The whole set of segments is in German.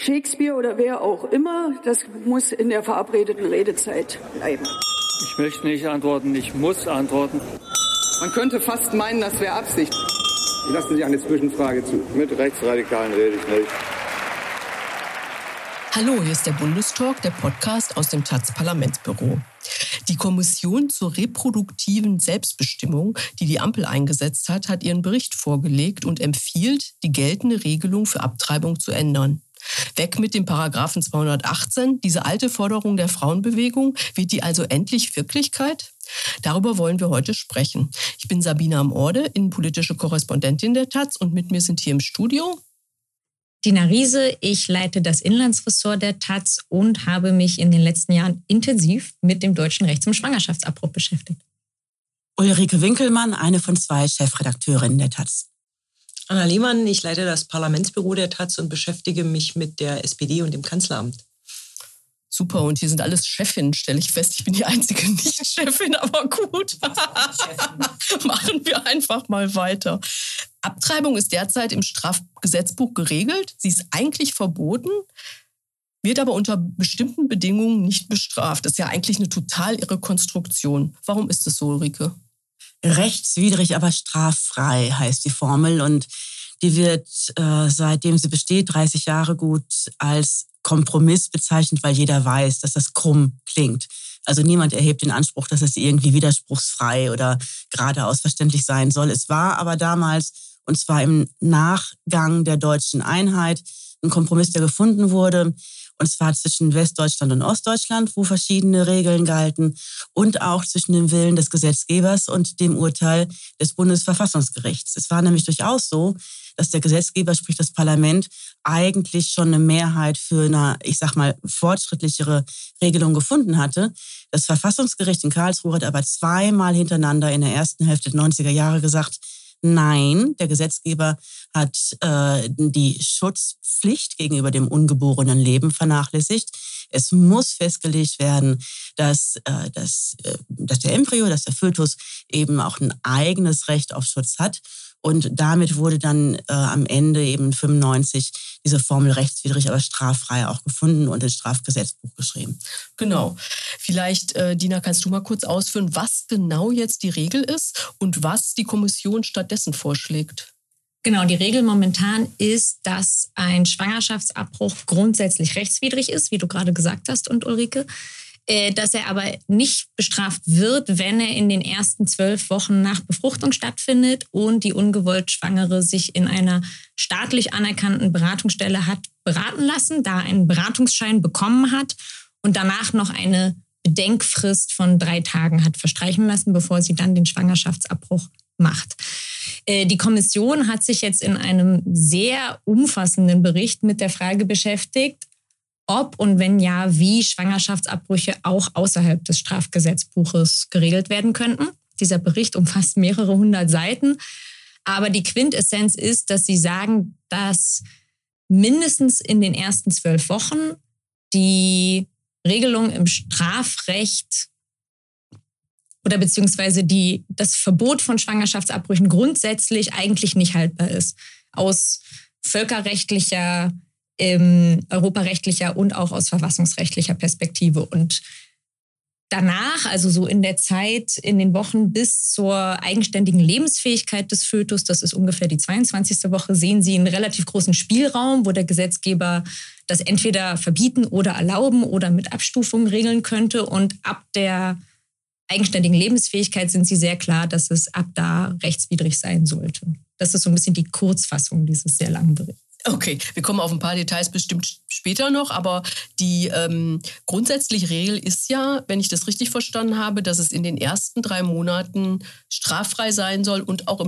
Shakespeare oder wer auch immer, das muss in der verabredeten Redezeit bleiben. Ich möchte nicht antworten, ich muss antworten. Man könnte fast meinen, das wäre Absicht. Lassen Sie eine Zwischenfrage zu. Mit Rechtsradikalen rede ich nicht. Hallo, hier ist der Bundestalk, der Podcast aus dem taz-Parlamentsbüro. Die Kommission zur reproduktiven Selbstbestimmung, die die Ampel eingesetzt hat, hat ihren Bericht vorgelegt und empfiehlt, die geltende Regelung für Abtreibung zu ändern. Weg mit dem Paragraphen 218, diese alte Forderung der Frauenbewegung, wird die also endlich Wirklichkeit? Darüber wollen wir heute sprechen. Ich bin Sabine Amorde, innenpolitische Korrespondentin der Taz, und mit mir sind hier im Studio Dina Riese, ich leite das Inlandsressort der Taz und habe mich in den letzten Jahren intensiv mit dem deutschen Recht zum Schwangerschaftsabbruch beschäftigt. Ulrike Winkelmann, eine von 2 Chefredakteurinnen der Taz. Anna Lehmann, ich leite das Parlamentsbüro der Taz und beschäftige mich mit der SPD und dem Kanzleramt. Super, und hier sind alles Chefinnen, stelle ich fest. Ich bin die einzige Nicht-Chefin, aber gut. Machen wir einfach mal weiter. Abtreibung ist derzeit im Strafgesetzbuch geregelt. Sie ist eigentlich verboten, wird aber unter bestimmten Bedingungen nicht bestraft. Das ist ja eigentlich eine total irre Konstruktion. Warum ist das so, Ulrike? Rechtswidrig, aber straffrei heißt die Formel. Und die wird, seitdem sie besteht, 30 Jahre gut als Kompromiss bezeichnet, weil jeder weiß, dass das krumm klingt. Also niemand erhebt den Anspruch, dass es irgendwie widerspruchsfrei oder geradeaus verständlich sein soll. Es war aber damals, und zwar im Nachgang der deutschen Einheit, ein Kompromiss, der gefunden wurde. Und zwar zwischen Westdeutschland und Ostdeutschland, wo verschiedene Regeln galten, und auch zwischen dem Willen des Gesetzgebers und dem Urteil des Bundesverfassungsgerichts. Es war nämlich durchaus so, dass der Gesetzgeber, sprich das Parlament, eigentlich schon eine Mehrheit für eine, ich sag mal, fortschrittlichere Regelung gefunden hatte. Das Verfassungsgericht in Karlsruhe hat aber 2-mal hintereinander in der ersten Hälfte der 90er Jahre gesagt, nein, der Gesetzgeber hat die Schutzpflicht gegenüber dem ungeborenen Leben vernachlässigt. Es muss festgelegt werden, dass der Embryo, dass der Fötus eben auch ein eigenes Recht auf Schutz hat. Und damit wurde dann am Ende eben 95 diese Formel rechtswidrig, aber straffrei auch gefunden und ins Strafgesetzbuch geschrieben. Genau. Vielleicht, Dina, kannst du mal kurz ausführen, was genau jetzt die Regel ist und was die Kommission stattdessen vorschlägt? Genau, die Regel momentan ist, dass ein Schwangerschaftsabbruch grundsätzlich rechtswidrig ist, wie du gerade gesagt hast, und Ulrike, dass er aber nicht bestraft wird, wenn er in den ersten 12 Wochen nach Befruchtung stattfindet und die ungewollt Schwangere sich in einer staatlich anerkannten Beratungsstelle hat beraten lassen, da einen Beratungsschein bekommen hat und danach noch eine Bedenkfrist von 3 Tagen hat verstreichen lassen, bevor sie dann den Schwangerschaftsabbruch macht. Die Kommission hat sich jetzt in einem sehr umfassenden Bericht mit der Frage beschäftigt, ob und wenn ja, wie Schwangerschaftsabbrüche auch außerhalb des Strafgesetzbuches geregelt werden könnten. Dieser Bericht umfasst mehrere 100 Seiten. Aber die Quintessenz ist, dass sie sagen, dass mindestens in den ersten 12 Wochen die Regelung im Strafrecht oder beziehungsweise das Verbot von Schwangerschaftsabbrüchen grundsätzlich eigentlich nicht haltbar ist. Aus völkerrechtlicher, europarechtlicher und auch aus verfassungsrechtlicher Perspektive. Und danach, also so in der Zeit, in den Wochen bis zur eigenständigen Lebensfähigkeit des Fötus, das ist ungefähr die 22. Woche, sehen Sie einen relativ großen Spielraum, wo der Gesetzgeber das entweder verbieten oder erlauben oder mit Abstufungen regeln könnte. Und ab der eigenständigen Lebensfähigkeit sind Sie sehr klar, dass es ab da rechtswidrig sein sollte. Das ist so ein bisschen die Kurzfassung dieses sehr langen Berichts. Okay, wir kommen auf ein paar Details bestimmt später noch, aber die grundsätzliche Regel ist ja, wenn ich das richtig verstanden habe, dass es in den ersten 3 Monaten straffrei sein soll und auch im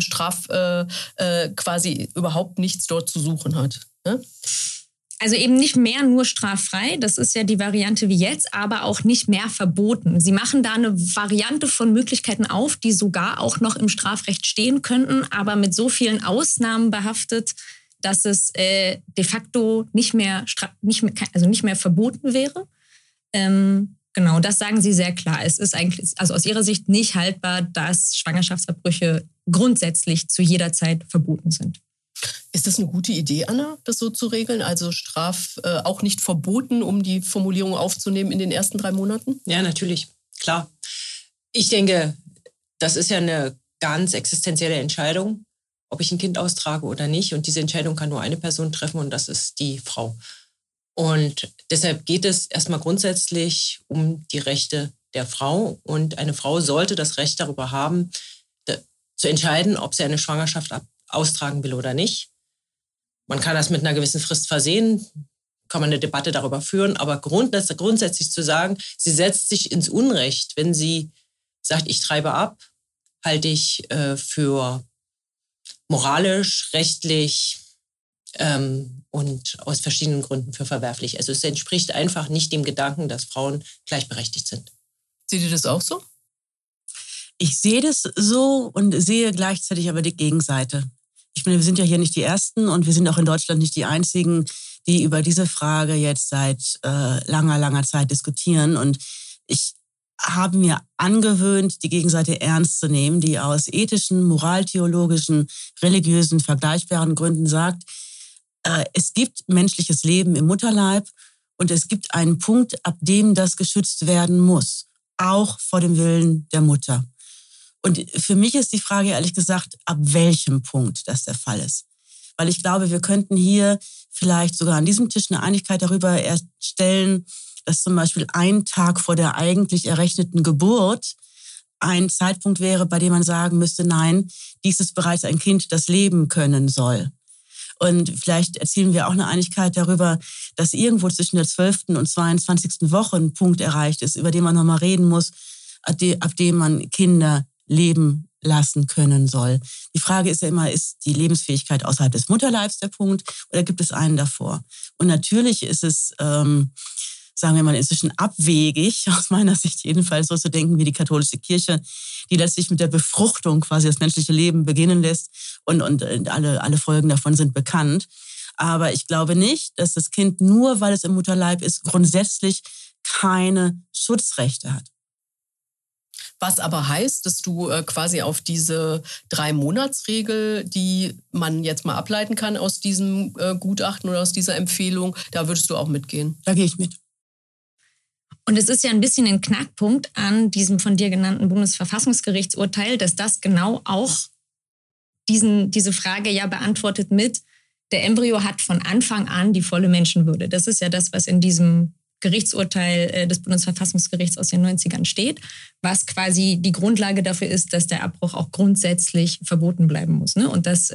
quasi überhaupt nichts dort zu suchen hat. Ne? Also eben nicht mehr nur straffrei, das ist ja die Variante wie jetzt, aber auch nicht mehr verboten. Sie machen da eine Variante von Möglichkeiten auf, die sogar auch noch im Strafrecht stehen könnten, aber mit so vielen Ausnahmen behaftet, dass es de facto nicht mehr verboten wäre. Genau, das sagen Sie sehr klar. Es ist eigentlich, also aus Ihrer Sicht nicht haltbar, dass Schwangerschaftsabbrüche grundsätzlich zu jeder Zeit verboten sind. Ist das eine gute Idee, Anna, das so zu regeln? Also auch nicht verboten, um die Formulierung aufzunehmen in den ersten 3 Monaten? Ja, natürlich, klar. Ich denke, das ist ja eine ganz existenzielle Entscheidung, ob ich ein Kind austrage oder nicht. Und diese Entscheidung kann nur eine Person treffen und das ist die Frau. Und deshalb geht es erstmal grundsätzlich um die Rechte der Frau. Und eine Frau sollte das Recht darüber haben, zu entscheiden, ob sie eine Schwangerschaft austragen will oder nicht. Man kann das mit einer gewissen Frist versehen, kann man eine Debatte darüber führen, aber grundsätzlich zu sagen, sie setzt sich ins Unrecht, wenn sie sagt, ich treibe ab, halte ich für moralisch, rechtlich und aus verschiedenen Gründen für verwerflich. Also es entspricht einfach nicht dem Gedanken, dass Frauen gleichberechtigt sind. Seht ihr das auch so? Ich sehe das so und sehe gleichzeitig aber die Gegenseite. Ich meine, wir sind ja hier nicht die Ersten und wir sind auch in Deutschland nicht die Einzigen, die über diese Frage jetzt seit langer Zeit diskutieren. Und ich habe mir angewöhnt, die Gegenseite ernst zu nehmen, die aus ethischen, moraltheologischen, religiösen, vergleichbaren Gründen sagt, es gibt menschliches Leben im Mutterleib und es gibt einen Punkt, ab dem das geschützt werden muss, auch vor dem Willen der Mutter. Und für mich ist die Frage ehrlich gesagt, ab welchem Punkt das der Fall ist. Weil ich glaube, wir könnten hier vielleicht sogar an diesem Tisch eine Einigkeit darüber erstellen, dass zum Beispiel ein Tag vor der eigentlich errechneten Geburt ein Zeitpunkt wäre, bei dem man sagen müsste, nein, dies ist bereits ein Kind, das leben können soll. Und vielleicht erzielen wir auch eine Einigkeit darüber, dass irgendwo zwischen der 12. und 22. Woche ein Punkt erreicht ist, über den man nochmal reden muss, ab dem man Kinder leben lassen können soll. Die Frage ist ja immer, ist die Lebensfähigkeit außerhalb des Mutterleibs der Punkt oder gibt es einen davor? Und natürlich ist es, sagen wir mal, inzwischen abwegig, aus meiner Sicht jedenfalls, so zu denken wie die katholische Kirche, die letztlich mit der Befruchtung quasi das menschliche Leben beginnen lässt und alle Folgen davon sind bekannt. Aber ich glaube nicht, dass das Kind, nur weil es im Mutterleib ist, grundsätzlich keine Schutzrechte hat. Was aber heißt, dass du quasi auf diese 3-Monatsregel, die man jetzt mal ableiten kann aus diesem Gutachten oder aus dieser Empfehlung, da würdest du auch mitgehen? Da gehe ich mit. Und es ist ja ein bisschen ein Knackpunkt an diesem von dir genannten Bundesverfassungsgerichtsurteil, dass das genau auch diese Frage ja beantwortet mit, der Embryo hat von Anfang an die volle Menschenwürde. Das ist ja das, was in diesem Gerichtsurteil des Bundesverfassungsgerichts aus den 90ern steht, was quasi die Grundlage dafür ist, dass der Abbruch auch grundsätzlich verboten bleiben muss. Ne? Und das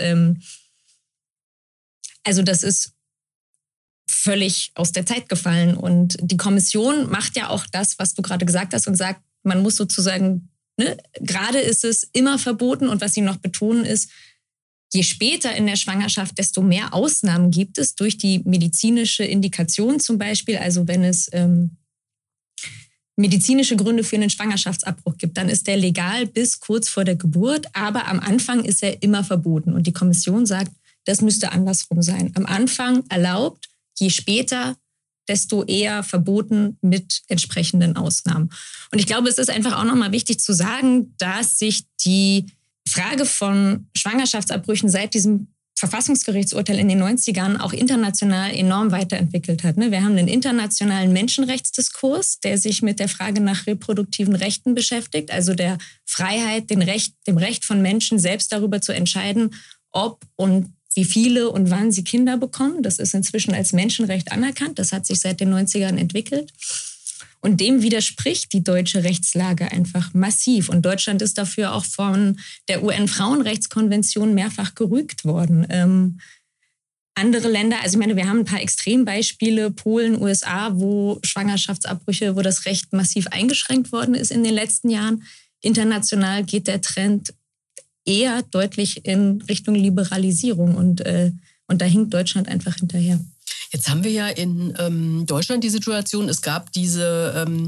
ist völlig aus der Zeit gefallen. Und die Kommission macht ja auch das, was du gerade gesagt hast und sagt, man muss sozusagen, ne, gerade ist es immer verboten und was sie noch betonen ist, je später in der Schwangerschaft, desto mehr Ausnahmen gibt es durch die medizinische Indikation zum Beispiel. Also wenn es medizinische Gründe für einen Schwangerschaftsabbruch gibt, dann ist der legal bis kurz vor der Geburt. Aber am Anfang ist er immer verboten. Und die Kommission sagt, das müsste andersrum sein. Am Anfang erlaubt, je später, desto eher verboten mit entsprechenden Ausnahmen. Und ich glaube, es ist einfach auch nochmal wichtig zu sagen, dass sich die Frage von Schwangerschaftsabbrüchen seit diesem Verfassungsgerichtsurteil in den 90ern auch international enorm weiterentwickelt hat. Wir haben einen internationalen Menschenrechtsdiskurs, der sich mit der Frage nach reproduktiven Rechten beschäftigt, also der Freiheit, dem Recht von Menschen, selbst darüber zu entscheiden, ob und wie viele und wann sie Kinder bekommen. Das ist inzwischen als Menschenrecht anerkannt. Das hat sich seit den 90ern entwickelt. Und dem widerspricht die deutsche Rechtslage einfach massiv. Und Deutschland ist dafür auch von der UN-Frauenrechtskonvention mehrfach gerügt worden. Andere Länder, also ich meine, wir haben ein paar Extrembeispiele, Polen, USA, wo Schwangerschaftsabbrüche, wo das Recht massiv eingeschränkt worden ist in den letzten Jahren. International geht der Trend eher deutlich in Richtung Liberalisierung und da hinkt Deutschland einfach hinterher. Jetzt haben wir ja in Deutschland die Situation, es gab diese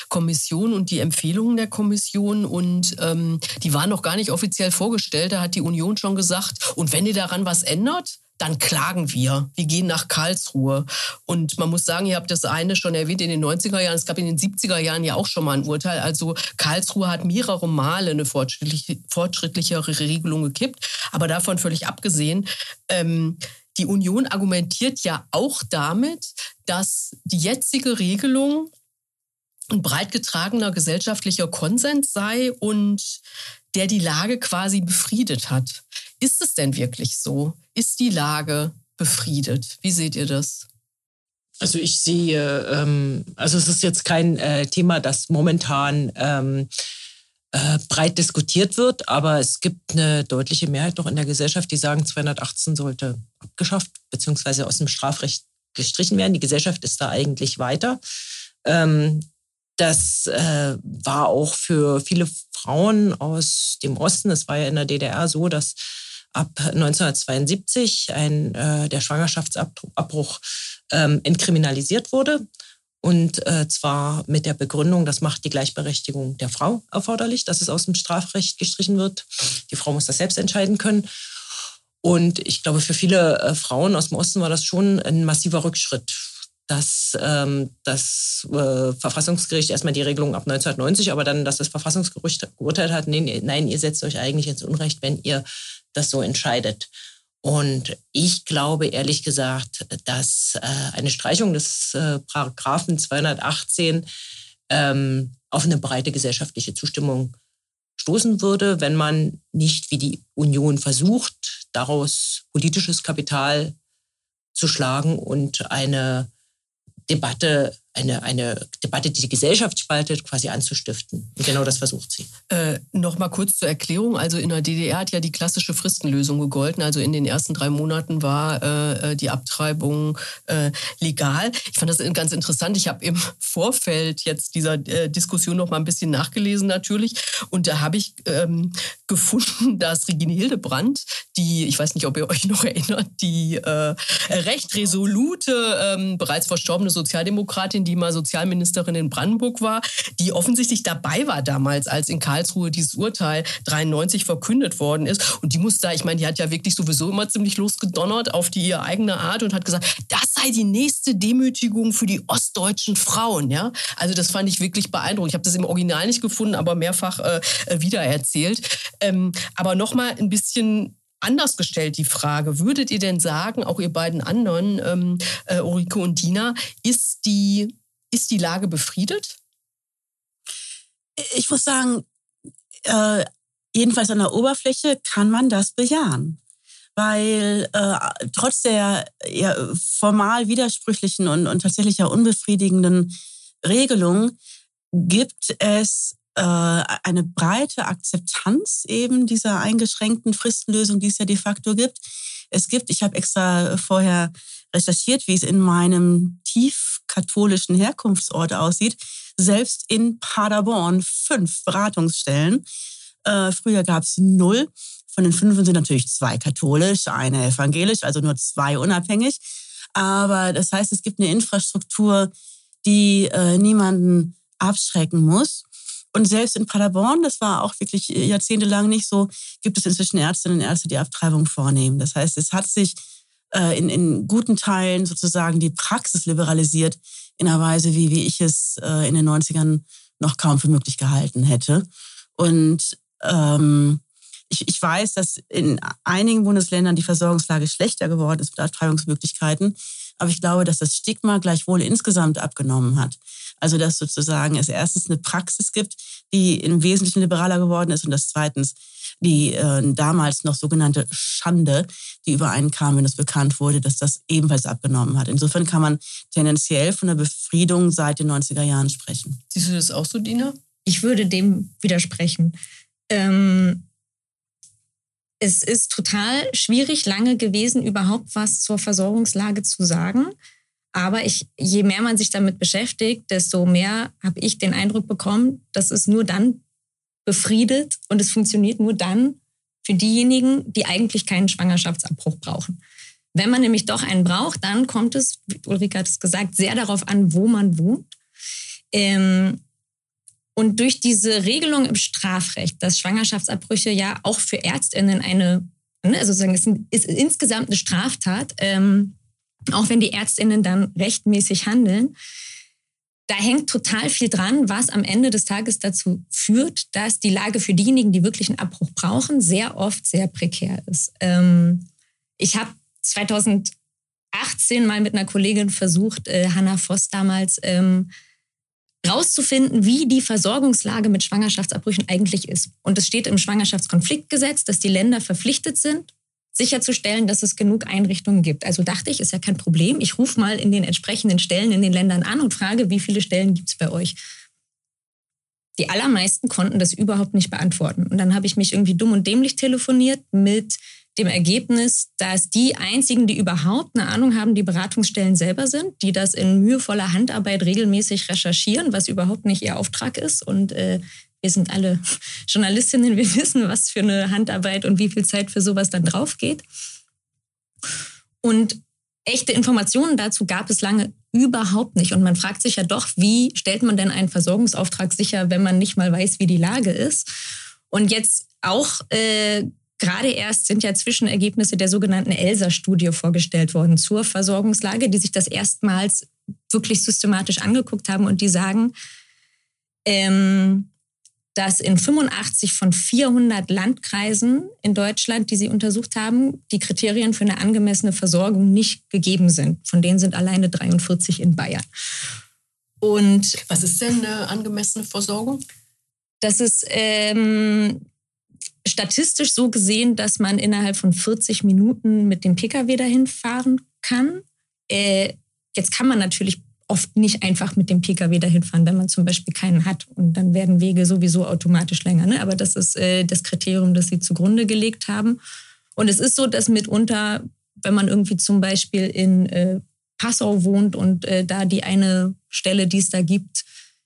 Kommission und die Empfehlungen der Kommission und die waren noch gar nicht offiziell vorgestellt. Da hat die Union schon gesagt, und wenn ihr daran was ändert, dann klagen wir. Wir gehen nach Karlsruhe. Und man muss sagen, ihr habt das eine schon erwähnt in den 90er Jahren, es gab in den 70er Jahren ja auch schon mal ein Urteil. Also Karlsruhe hat mehrere Male eine fortschrittlichere Regelung gekippt. Aber davon völlig abgesehen, die Union argumentiert ja auch damit, dass die jetzige Regelung ein breit getragener gesellschaftlicher Konsens sei und der die Lage quasi befriedet hat. Ist es denn wirklich so? Ist die Lage befriedet? Wie seht ihr das? Also ich sehe, also es ist jetzt kein Thema, das momentan breit diskutiert wird, aber es gibt eine deutliche Mehrheit noch in der Gesellschaft, die sagen, 218 sollte abgeschafft bzw. aus dem Strafrecht gestrichen werden. Die Gesellschaft ist da eigentlich weiter. Das war auch für viele Frauen aus dem Osten, es war ja in der DDR so, dass ab 1972 der Schwangerschaftsabbruch entkriminalisiert wurde. Und zwar mit der Begründung, das macht die Gleichberechtigung der Frau erforderlich, dass es aus dem Strafrecht gestrichen wird. Die Frau muss das selbst entscheiden können. Und ich glaube, für viele Frauen aus dem Osten war das schon ein massiver Rückschritt, dass das Verfassungsgericht erstmal die Regelung ab 1990, aber dann, dass das Verfassungsgericht geurteilt hat, nein, ihr setzt euch eigentlich ins Unrecht, wenn ihr das so entscheidet. Und ich glaube ehrlich gesagt, dass eine Streichung des Paragraphen 218 auf eine breite gesellschaftliche Zustimmung stoßen würde, wenn man nicht, wie die Union versucht, daraus politisches Kapital zu schlagen und eine Debatte, die die Gesellschaft spaltet, quasi anzustiften. Und genau das versucht sie. Noch mal kurz zur Erklärung. Also in der DDR hat ja die klassische Fristenlösung gegolten. Also in den ersten 3 Monaten war die Abtreibung legal. Ich fand das ganz interessant. Ich habe im Vorfeld jetzt dieser Diskussion noch mal ein bisschen nachgelesen natürlich. Und da habe ich gefunden, dass Regine Hildebrandt, ich weiß nicht, ob ihr euch noch erinnert, die recht resolute, bereits verstorbene Sozialdemokratin, die mal Sozialministerin in Brandenburg war, die offensichtlich dabei war damals, als in Karlsruhe dieses Urteil 93 verkündet worden ist. Und die muss da, ich meine, die hat ja wirklich sowieso immer ziemlich losgedonnert auf die ihre eigene Art und hat gesagt, das sei die nächste Demütigung für die ostdeutschen Frauen. Ja? Also das fand ich wirklich beeindruckend. Ich habe das im Original nicht gefunden, aber mehrfach wiedererzählt. Aber nochmal ein bisschen anders gestellt die Frage, würdet ihr denn sagen, auch ihr beiden anderen, Ulrike und Dina, ist die Lage befriedet? Ich muss sagen, jedenfalls an der Oberfläche kann man das bejahen. Weil trotz der formal widersprüchlichen und tatsächlich ja unbefriedigenden Regelung gibt es eine breite Akzeptanz eben dieser eingeschränkten Fristenlösung, die es ja de facto gibt. Es gibt, ich habe extra vorher recherchiert, wie es in meinem tief katholischen Herkunftsort aussieht, selbst in Paderborn 5 Beratungsstellen. Früher gab es 0. Von den 5 sind natürlich 2 katholisch, eine evangelisch, also nur 2 unabhängig. Aber das heißt, es gibt eine Infrastruktur, die niemanden abschrecken muss. Und selbst in Paderborn, das war auch wirklich jahrzehntelang nicht so, gibt es inzwischen Ärztinnen und Ärzte, die Abtreibung vornehmen. Das heißt, es hat sich in guten Teilen sozusagen die Praxis liberalisiert in einer Weise, wie ich es in den 90ern noch kaum für möglich gehalten hätte. Und ich weiß, dass in einigen Bundesländern die Versorgungslage schlechter geworden ist mit Abtreibungsmöglichkeiten. Aber ich glaube, dass das Stigma gleichwohl insgesamt abgenommen hat. Also dass sozusagen es erstens eine Praxis gibt, die im Wesentlichen liberaler geworden ist und dass zweitens die damals noch sogenannte Schande, die über einen kam, wenn es bekannt wurde, dass das ebenfalls abgenommen hat. Insofern kann man tendenziell von einer Befriedung seit den 90er Jahren sprechen. Siehst du das auch so, Dina? Ich würde dem widersprechen. Es ist total schwierig lange gewesen, überhaupt was zur Versorgungslage zu sagen. Aber je mehr man sich damit beschäftigt, desto mehr habe ich den Eindruck bekommen, dass es nur dann befriedet und es funktioniert nur dann für diejenigen, die eigentlich keinen Schwangerschaftsabbruch brauchen. Wenn man nämlich doch einen braucht, dann kommt es, wie Ulrike hat es gesagt, sehr darauf an, wo man wohnt. Und durch diese Regelung im Strafrecht, dass Schwangerschaftsabbrüche ja auch für ÄrztInnen also sozusagen ist insgesamt eine Straftat, auch wenn die ÄrztInnen dann rechtmäßig handeln, da hängt total viel dran, was am Ende des Tages dazu führt, dass die Lage für diejenigen, die wirklich einen Abbruch brauchen, sehr oft sehr prekär ist. Ich habe 2018 mal mit einer Kollegin versucht, Hanna Voss damals, rauszufinden, wie die Versorgungslage mit Schwangerschaftsabbrüchen eigentlich ist. Und es steht im Schwangerschaftskonfliktgesetz, dass die Länder verpflichtet sind, sicherzustellen, dass es genug Einrichtungen gibt. Also dachte ich, ist ja kein Problem. Ich rufe mal in den entsprechenden Stellen in den Ländern an und frage, wie viele Stellen gibt es bei euch? Die allermeisten konnten das überhaupt nicht beantworten. Und dann habe ich mich irgendwie dumm und dämlich telefoniert mit dem Ergebnis, dass die einzigen, die überhaupt eine Ahnung haben, die Beratungsstellen selber sind, die das in mühevoller Handarbeit regelmäßig recherchieren, was überhaupt nicht ihr Auftrag ist. Und wir sind alle Journalistinnen, wir wissen, was für eine Handarbeit und wie viel Zeit für sowas dann drauf geht. Und echte Informationen dazu gab es lange überhaupt nicht. Und man fragt sich ja doch, wie stellt man denn einen Versorgungsauftrag sicher, wenn man nicht mal weiß, wie die Lage ist? Und jetzt auch gerade erst sind ja Zwischenergebnisse der sogenannten ELSA-Studie vorgestellt worden zur Versorgungslage, die sich das erstmals wirklich systematisch angeguckt haben und die sagen, dass in 85 von 400 Landkreisen in Deutschland, die sie untersucht haben, die Kriterien für eine angemessene Versorgung nicht gegeben sind. Von denen sind alleine 43 in Bayern. Und was ist denn eine angemessene Versorgung? Das ist statistisch so gesehen, dass man innerhalb von 40 Minuten mit dem Pkw dahin fahren kann. Jetzt kann man natürlich oft nicht einfach mit dem Pkw dahin fahren, wenn man zum Beispiel keinen hat. Und dann werden Wege sowieso automatisch länger. Ne? Aber das ist das Kriterium, das sie zugrunde gelegt haben. Und es ist so, dass mitunter, wenn man irgendwie zum Beispiel in Passau wohnt und da die eine Stelle, die es da gibt,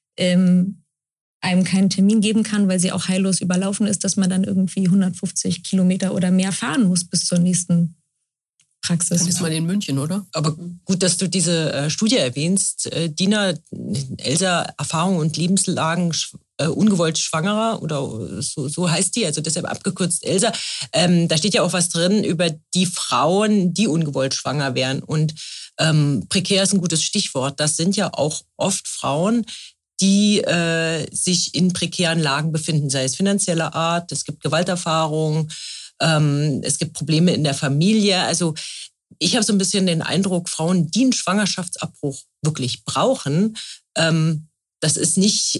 einem keinen Termin geben kann, weil sie auch heillos überlaufen ist, dass man dann irgendwie 150 Kilometer oder mehr fahren muss bis zur nächsten Praxis. Dann ist man in München, oder? Aber gut, dass du diese Studie erwähnst. Dina, ELSA, Erfahrung und Lebenslagen ungewollt Schwangerer oder so heißt die, also deshalb abgekürzt ELSA. Da steht ja auch was drin über die Frauen, die ungewollt schwanger wären. Und prekär ist ein gutes Stichwort. Das sind ja auch oft Frauen, die sich in prekären Lagen befinden, sei es finanzieller Art, es gibt Gewalterfahrung, es gibt Probleme in der Familie. Also ich habe so ein bisschen den Eindruck, Frauen, die einen Schwangerschaftsabbruch wirklich brauchen, das ist nicht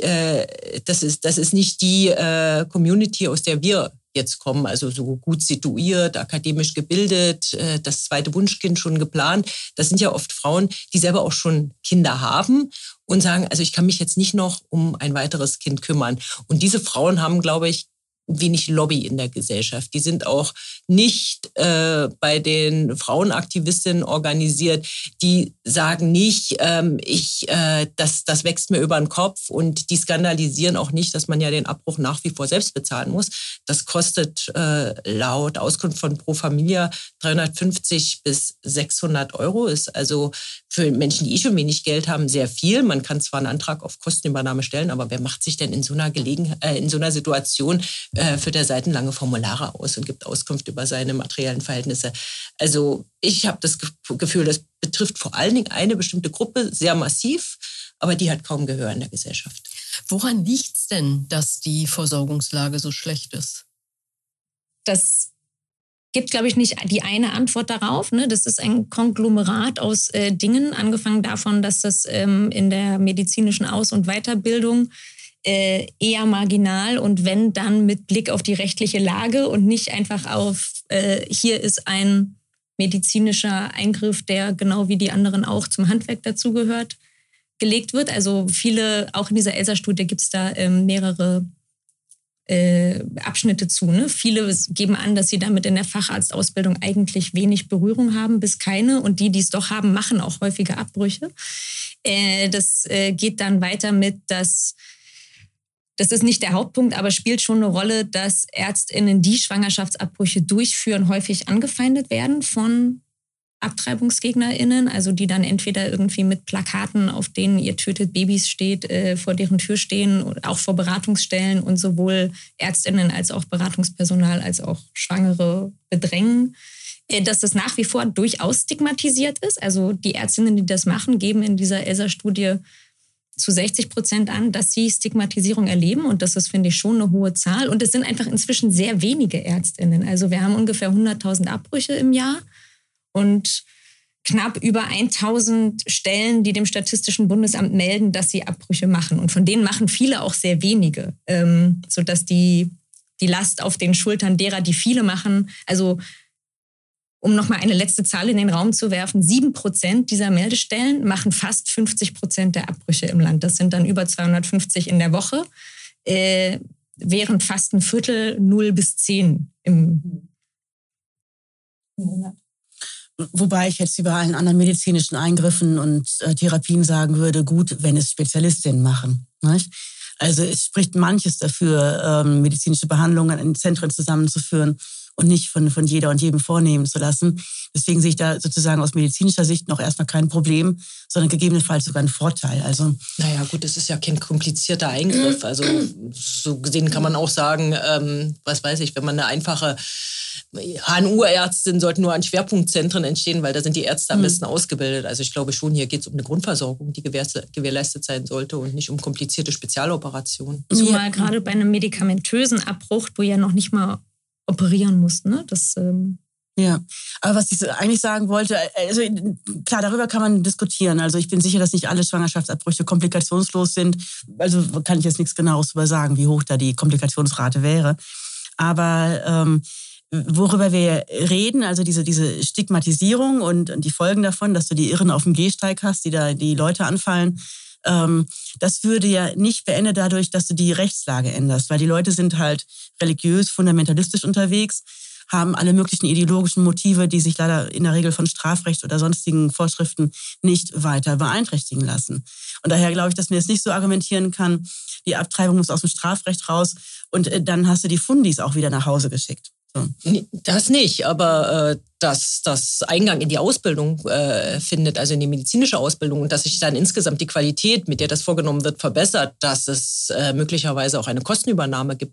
die Community, aus der wir jetzt kommen, also so gut situiert, akademisch gebildet, das zweite Wunschkind schon geplant. Das sind ja oft Frauen, die selber auch schon Kinder haben und sagen, also ich kann mich jetzt nicht noch um ein weiteres Kind kümmern. Und diese Frauen haben, glaube ich, wenig Lobby in der Gesellschaft. Die sind auch nicht bei den Frauenaktivistinnen organisiert. Die sagen nicht, das wächst mir über den Kopf, und die skandalisieren auch nicht, dass man ja den Abbruch nach wie vor selbst bezahlen muss. Das kostet laut Auskunft von Pro Familia 350 bis 600 €. Ist also für Menschen, die schon wenig Geld haben, sehr viel. Man kann zwar einen Antrag auf Kostenübernahme stellen, aber wer macht sich denn in so einer Situation für der seitenlange Formulare aus und gibt Auskunft über seine materiellen Verhältnisse? Also ich habe das Gefühl, das betrifft vor allen Dingen eine bestimmte Gruppe sehr massiv, aber die hat kaum Gehör in der Gesellschaft. Woran liegt es denn, dass die Versorgungslage so schlecht ist? Das gibt, glaube ich, nicht die eine Antwort darauf. Ne? Das ist ein Konglomerat aus Dingen, angefangen davon, dass das in der medizinischen Aus- und Weiterbildung eher marginal und wenn dann mit Blick auf die rechtliche Lage und nicht einfach auf, hier ist ein medizinischer Eingriff, der genau wie die anderen auch zum Handwerk dazugehört, gelegt wird. Also viele, auch in dieser ELSA-Studie gibt es da mehrere Abschnitte zu. Ne? Viele geben an, dass sie damit in der Facharztausbildung eigentlich wenig Berührung haben, bis keine. Und die es doch haben, machen auch häufige Abbrüche. Das geht dann weiter mit, das ist nicht der Hauptpunkt, aber spielt schon eine Rolle, dass ÄrztInnen, die Schwangerschaftsabbrüche durchführen, häufig angefeindet werden von AbtreibungsgegnerInnen, also die dann entweder irgendwie mit Plakaten, auf denen ihr tötet Babys steht, vor deren Tür stehen, auch vor Beratungsstellen und sowohl ÄrztInnen als auch Beratungspersonal als auch Schwangere bedrängen. Dass das nach wie vor durchaus stigmatisiert ist. Also die Ärztinnen, die das machen, geben in dieser ELSA-Studie zu 60% an, dass sie Stigmatisierung erleben. Und das ist, finde ich, schon eine hohe Zahl. Und es sind einfach inzwischen sehr wenige ÄrztInnen. Also wir haben ungefähr 100.000 Abbrüche im Jahr und knapp über 1.000 Stellen, die dem Statistischen Bundesamt melden, dass sie Abbrüche machen. Und von denen machen viele auch sehr wenige, sodass die Last auf den Schultern derer, die viele machen, also um nochmal eine letzte Zahl in den Raum zu werfen, 7% dieser Meldestellen machen fast 50% der Abbrüche im Land. Das sind dann über 250 in der Woche, während fast ein Viertel 0 bis 10 im Monat. Wobei ich jetzt über allen anderen medizinischen Eingriffen und Therapien sagen würde, gut, wenn es Spezialistinnen machen. Nicht? Also es spricht manches dafür, medizinische Behandlungen in Zentren zusammenzuführen und nicht von jeder und jedem vornehmen zu lassen. Deswegen sehe ich da sozusagen aus medizinischer Sicht noch erstmal kein Problem, sondern gegebenenfalls sogar einen Vorteil. Also, naja gut, es ist ja kein komplizierter Eingriff. Also so gesehen kann man auch sagen, was weiß ich, wenn man eine einfache HNU-Ärztin sollten nur an Schwerpunktzentren entstehen, weil da sind die Ärzte am besten ausgebildet. Also ich glaube schon, hier geht es um eine Grundversorgung, die gewährleistet sein sollte und nicht um komplizierte Spezialoperationen. Zumal gerade bei einem medikamentösen Abbruch du ja noch nicht mal operieren musst, ne? Das, ja, aber was ich eigentlich sagen wollte, also klar, darüber kann man diskutieren. Also ich bin sicher, dass nicht alle Schwangerschaftsabbrüche komplikationslos sind. Also kann ich jetzt nichts Genaues darüber sagen, wie hoch da die Komplikationsrate wäre. Aber worüber wir reden, also diese Stigmatisierung und die Folgen davon, dass du die Irren auf dem Gehsteig hast, die da die Leute anfallen, das würde ja nicht beendet dadurch, dass du die Rechtslage änderst, weil die Leute sind halt religiös, fundamentalistisch unterwegs, haben alle möglichen ideologischen Motive, die sich leider in der Regel von Strafrecht oder sonstigen Vorschriften nicht weiter beeinträchtigen lassen. Und daher glaube ich, dass man jetzt nicht so argumentieren kann, die Abtreibung muss aus dem Strafrecht raus und dann hast du die Fundis auch wieder nach Hause geschickt. So. Das nicht, aber dass das Eingang in die Ausbildung findet, also in die medizinische Ausbildung und dass sich dann insgesamt die Qualität, mit der das vorgenommen wird, verbessert, dass es möglicherweise auch eine Kostenübernahme gibt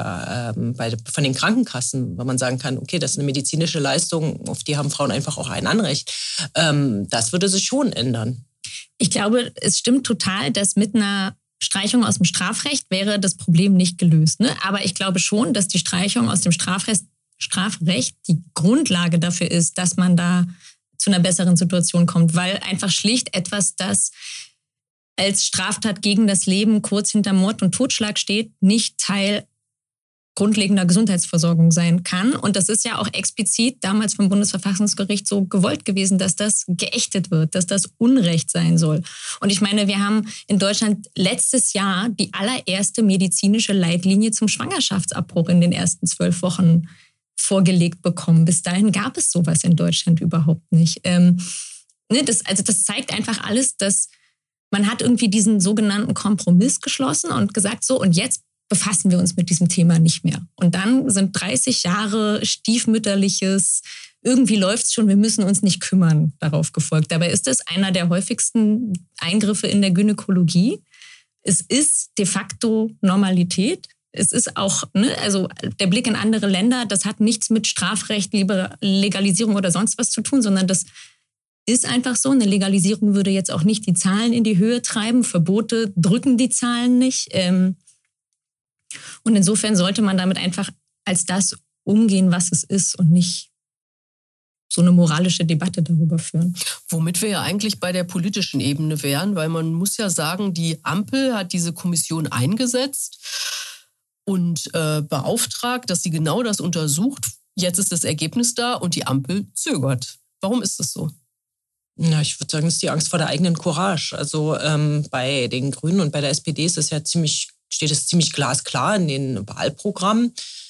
von den Krankenkassen, weil man sagen kann, okay, das ist eine medizinische Leistung, auf die haben Frauen einfach auch ein Anrecht. Das würde sich schon ändern. Ich glaube, es stimmt total, dass mit einer Streichung aus dem Strafrecht wäre das Problem nicht gelöst. Ne? Aber ich glaube schon, dass die Streichung aus dem Strafrecht die Grundlage dafür ist, dass man da zu einer besseren Situation kommt. Weil einfach schlicht etwas, das als Straftat gegen das Leben kurz hinter Mord und Totschlag steht, nicht Teil grundlegender Gesundheitsversorgung sein kann. Und das ist ja auch explizit damals vom Bundesverfassungsgericht so gewollt gewesen, dass das geächtet wird, dass das Unrecht sein soll. Und ich meine, wir haben in Deutschland letztes Jahr die allererste medizinische Leitlinie zum Schwangerschaftsabbruch in den ersten 12 Wochen vorgelegt bekommen. Bis dahin gab es sowas in Deutschland überhaupt nicht. Das zeigt einfach alles, dass man hat irgendwie diesen sogenannten Kompromiss geschlossen und gesagt, so und jetzt befassen wir uns mit diesem Thema nicht mehr. Und dann sind 30 Jahre stiefmütterliches, irgendwie läuft's schon, wir müssen uns nicht kümmern, darauf gefolgt. Dabei ist es einer der häufigsten Eingriffe in der Gynäkologie. Es ist de facto Normalität. Es ist auch, also der Blick in andere Länder, das hat nichts mit Strafrecht, Legalisierung oder sonst was zu tun, sondern das ist einfach so. Eine Legalisierung würde jetzt auch nicht die Zahlen in die Höhe treiben. Verbote drücken die Zahlen nicht. Und insofern sollte man damit einfach als das umgehen, was es ist und nicht so eine moralische Debatte darüber führen. Womit wir ja eigentlich bei der politischen Ebene wären, weil man muss ja sagen, die Ampel hat diese Kommission eingesetzt und beauftragt, dass sie genau das untersucht. Jetzt ist das Ergebnis da und die Ampel zögert. Warum ist das so? Ja, ich würde sagen, es ist die Angst vor der eigenen Courage. Also bei den Grünen und bei der SPD ist es ja steht es ziemlich glasklar in den Wahlprogrammen.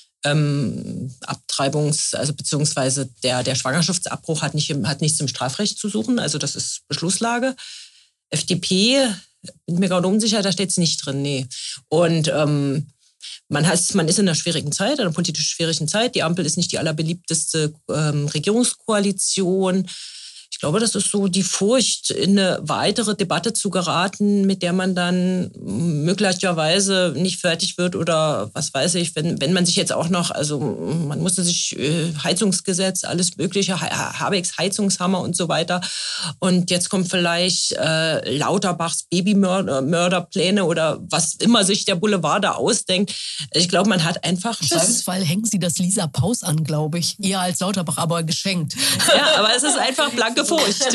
Beziehungsweise der Schwangerschaftsabbruch hat nichts im Strafrecht zu suchen. Also das ist Beschlusslage. FDP, bin mir gerade unsicher, da steht es nicht drin, nee. Und man ist in einer schwierigen Zeit, einer politisch schwierigen Zeit. Die Ampel ist nicht die allerbeliebteste Regierungskoalition. Ich glaube, das ist so die Furcht, in eine weitere Debatte zu geraten, mit der man dann möglicherweise nicht fertig wird oder was weiß ich, wenn man sich jetzt auch noch, also man musste sich Heizungsgesetz, alles mögliche, Habecks Heizungshammer und so weiter und jetzt kommt vielleicht Lauterbachs Babymörderpläne oder was immer sich der Boulevard da ausdenkt. Ich glaube, man hat einfach Im Zweifelsfall hängen sie das Lisa Paus an, glaube ich. Eher als Lauterbach, aber geschenkt. Ja, aber es ist einfach blanke Furcht.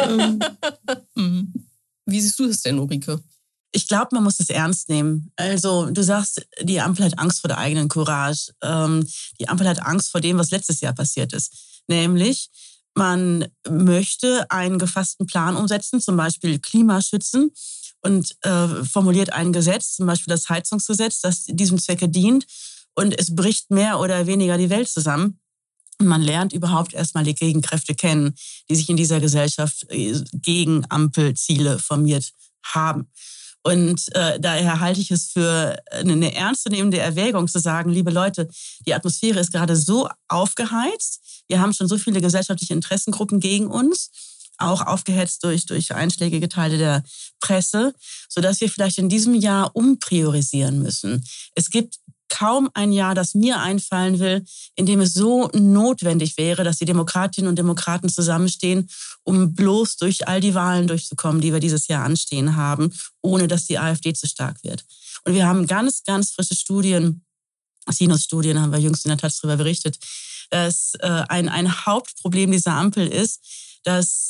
Wie siehst du das denn, Ulrike? Ich glaube, man muss es ernst nehmen. Also du sagst, die Ampel hat Angst vor der eigenen Courage. Die Ampel hat Angst vor dem, was letztes Jahr passiert ist. Nämlich, man möchte einen gefassten Plan umsetzen, zum Beispiel Klimaschützen und formuliert ein Gesetz, zum Beispiel das Heizungsgesetz, das diesem Zwecke dient und es bricht mehr oder weniger die Welt zusammen. Und man lernt überhaupt erstmal die Gegenkräfte kennen, die sich in dieser Gesellschaft gegen Ampelziele formiert haben. Und daher halte ich es für eine ernstzunehmende Erwägung zu sagen, liebe Leute, die Atmosphäre ist gerade so aufgeheizt. Wir haben schon so viele gesellschaftliche Interessengruppen gegen uns, auch aufgehetzt durch einschlägige Teile der Presse, sodass wir vielleicht in diesem Jahr umpriorisieren müssen. Es gibt kaum ein Jahr, das mir einfallen will, in dem es so notwendig wäre, dass die Demokratinnen und Demokraten zusammenstehen, um bloß durch all die Wahlen durchzukommen, die wir dieses Jahr anstehen haben, ohne dass die AfD zu stark wird. Und wir haben ganz, ganz frische Studien, Sinus-Studien, haben wir jüngst in der Taz darüber berichtet, dass ein Hauptproblem dieser Ampel ist, dass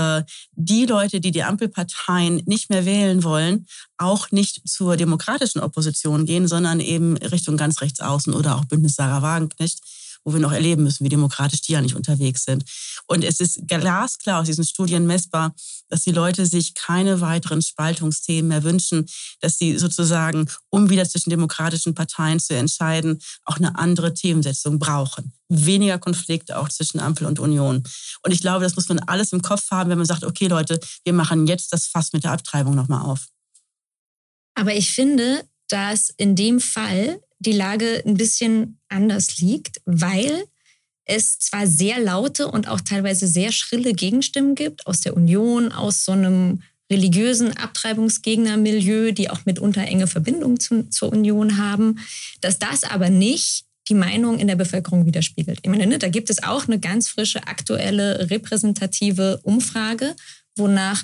die Leute, die Ampelparteien nicht mehr wählen wollen, auch nicht zur demokratischen Opposition gehen, sondern eben Richtung ganz rechts außen oder auch Bündnis Sarah Wagenknecht, wo wir noch erleben müssen, wie demokratisch die ja nicht unterwegs sind. Und es ist glasklar aus diesen Studien messbar, dass die Leute sich keine weiteren Spaltungsthemen mehr wünschen, dass sie sozusagen, um wieder zwischen demokratischen Parteien zu entscheiden, auch eine andere Themensetzung brauchen. Weniger Konflikte auch zwischen Ampel und Union. Und ich glaube, das muss man alles im Kopf haben, wenn man sagt, okay Leute, wir machen jetzt das Fass mit der Abtreibung nochmal auf. Aber ich finde, dass in dem Fall die Lage ein bisschen anders liegt, weil es zwar sehr laute und auch teilweise sehr schrille Gegenstimmen gibt aus der Union, aus so einem religiösen Abtreibungsgegnermilieu, die auch mitunter enge Verbindungen zur Union haben, dass das aber nicht die Meinung in der Bevölkerung widerspiegelt. Ich meine, da gibt es auch eine ganz frische, aktuelle, repräsentative Umfrage, wonach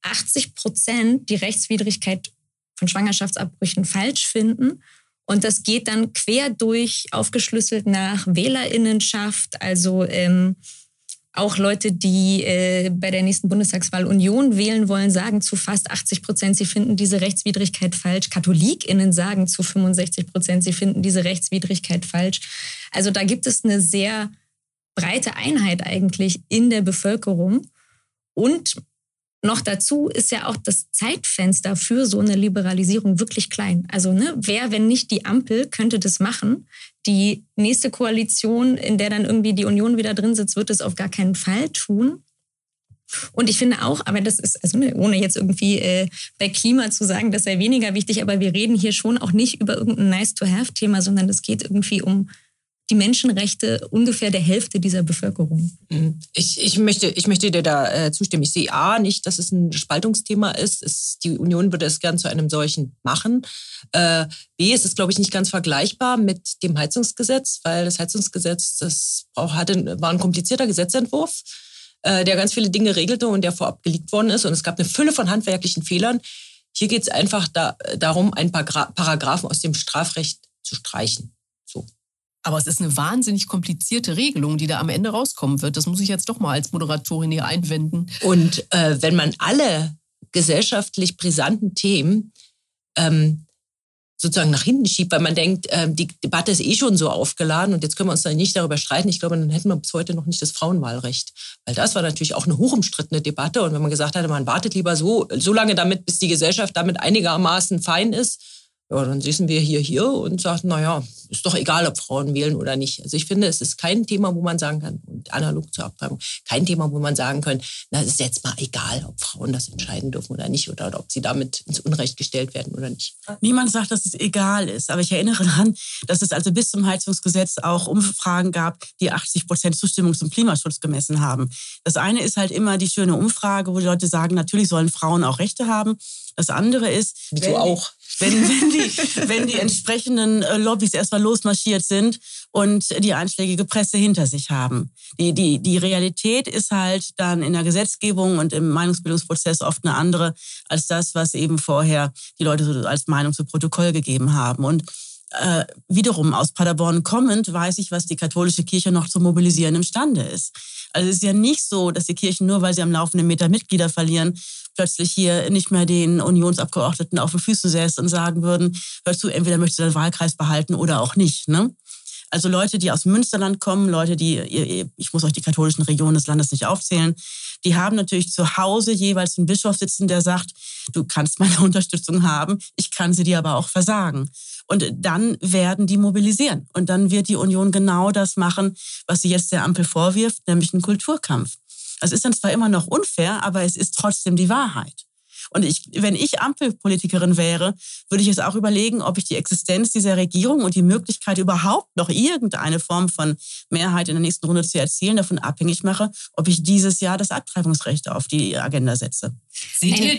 80% die Rechtswidrigkeit von Schwangerschaftsabbrüchen falsch finden. Und das geht dann quer durch, aufgeschlüsselt nach WählerInnenschaft, also auch Leute, die bei der nächsten Bundestagswahl Union wählen wollen, sagen zu fast 80%, sie finden diese Rechtswidrigkeit falsch. KatholikInnen sagen zu 65%, sie finden diese Rechtswidrigkeit falsch. Also da gibt es eine sehr breite Einheit eigentlich in der Bevölkerung. Und noch dazu ist ja auch das Zeitfenster für so eine Liberalisierung wirklich klein. Also wer, wenn nicht die Ampel, könnte das machen? Die nächste Koalition, in der dann irgendwie die Union wieder drin sitzt, wird es auf gar keinen Fall tun. Und ich finde auch, aber das ist, also ohne jetzt irgendwie bei Klima zu sagen, das sei weniger wichtig, aber wir reden hier schon auch nicht über irgendein Nice-to-have-Thema, sondern es geht irgendwie um die Menschenrechte ungefähr der Hälfte dieser Bevölkerung. Ich möchte dir da zustimmen. Ich sehe nicht, dass es ein Spaltungsthema ist. Die Union würde es gern zu einem solchen machen. Es ist, glaube ich, nicht ganz vergleichbar mit dem Heizungsgesetz, weil das Heizungsgesetz, war ein komplizierter Gesetzentwurf, der ganz viele Dinge regelte und der vorab geleakt worden ist. Und es gab eine Fülle von handwerklichen Fehlern. Hier geht es einfach darum, ein paar Paragraphen aus dem Strafrecht zu streichen. So. Aber es ist eine wahnsinnig komplizierte Regelung, die da am Ende rauskommen wird. Das muss ich jetzt doch mal als Moderatorin hier einwenden. Und wenn man alle gesellschaftlich brisanten Themen sozusagen nach hinten schiebt, weil man denkt, die Debatte ist schon so aufgeladen und jetzt können wir uns dann nicht darüber streiten. Ich glaube, dann hätten wir bis heute noch nicht das Frauenwahlrecht. Weil das war natürlich auch eine hochumstrittene Debatte. Und wenn man gesagt hatte, man wartet lieber so lange damit, bis die Gesellschaft damit einigermaßen fein ist, Ja, dann sitzen wir hier und sagen, naja, ist doch egal, ob Frauen wählen oder nicht. Also ich finde, es ist kein Thema, wo man sagen kann, und analog zur Abtreibung, kein Thema, wo man sagen kann, na, es ist jetzt mal egal, ob Frauen das entscheiden dürfen oder nicht oder ob sie damit ins Unrecht gestellt werden oder nicht. Niemand sagt, dass es egal ist, aber ich erinnere daran, dass es also bis zum Heizungsgesetz auch Umfragen gab, die 80% Zustimmung zum Klimaschutz gemessen haben. Das eine ist halt immer die schöne Umfrage, wo die Leute sagen, natürlich sollen Frauen auch Rechte haben. Das andere ist, wenn die entsprechenden Lobbys erstmal losmarschiert sind und die einschlägige Presse hinter sich haben. Die Realität ist halt dann in der Gesetzgebung und im Meinungsbildungsprozess oft eine andere als das, was eben vorher die Leute so als Meinung zu Protokoll gegeben haben. Und wiederum aus Paderborn kommend weiß ich, was die katholische Kirche noch zu mobilisieren imstande ist. Also es ist ja nicht so, dass die Kirchen nur, weil sie am laufenden Meter Mitglieder verlieren, plötzlich hier nicht mehr den Unionsabgeordneten auf den Füßen säßen und sagen würden, hör zu, entweder möchtest du deinen Wahlkreis behalten oder auch nicht. Ne? Also Leute, die aus dem Münsterland kommen, Leute, ich muss euch die katholischen Regionen des Landes nicht aufzählen, die haben natürlich zu Hause jeweils einen Bischof sitzen, der sagt, du kannst meine Unterstützung haben, ich kann sie dir aber auch versagen. Und dann werden die mobilisieren. Und dann wird die Union genau das machen, was sie jetzt der Ampel vorwirft, nämlich einen Kulturkampf. Es ist dann zwar immer noch unfair, aber es ist trotzdem die Wahrheit. Und wenn ich Ampelpolitikerin wäre, würde ich jetzt auch überlegen, ob ich die Existenz dieser Regierung und die Möglichkeit, überhaupt noch irgendeine Form von Mehrheit in der nächsten Runde zu erzielen, davon abhängig mache, ob ich dieses Jahr das Abtreibungsrecht auf die Agenda setze. Seht ihr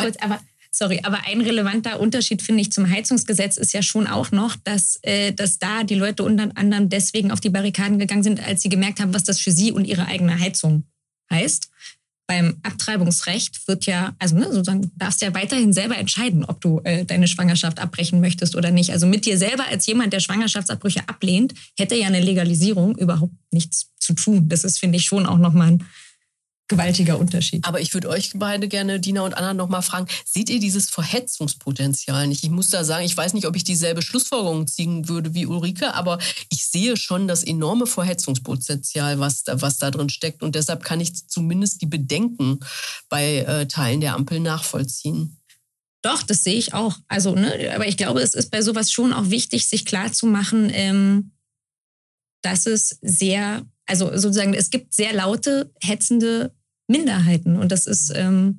aber ein relevanter Unterschied, finde ich, zum Heizungsgesetz ist ja schon auch noch, dass da die Leute unter anderem deswegen auf die Barrikaden gegangen sind, als sie gemerkt haben, was das für sie und ihre eigene Heizung heißt. Beim Abtreibungsrecht wird ja, sozusagen, du darfst ja weiterhin selber entscheiden, ob du deine Schwangerschaft abbrechen möchtest oder nicht. Also mit dir selber als jemand, der Schwangerschaftsabbrüche ablehnt, hätte ja eine Legalisierung überhaupt nichts zu tun. Das ist, finde ich, schon auch nochmal ein gewaltiger Unterschied. Aber ich würde euch beide gerne, Dina und Anna, noch mal fragen, seht ihr dieses Verhetzungspotenzial nicht? Ich muss da sagen, ich weiß nicht, ob ich dieselbe Schlussfolgerung ziehen würde wie Ulrike, aber ich sehe schon das enorme Verhetzungspotenzial, was da drin steckt. Und deshalb kann ich zumindest die Bedenken bei Teilen der Ampel nachvollziehen. Doch, das sehe ich auch. Also, aber ich glaube, es ist bei sowas schon auch wichtig, sich klarzumachen, dass es es gibt sehr laute, hetzende Minderheiten. Und das ist...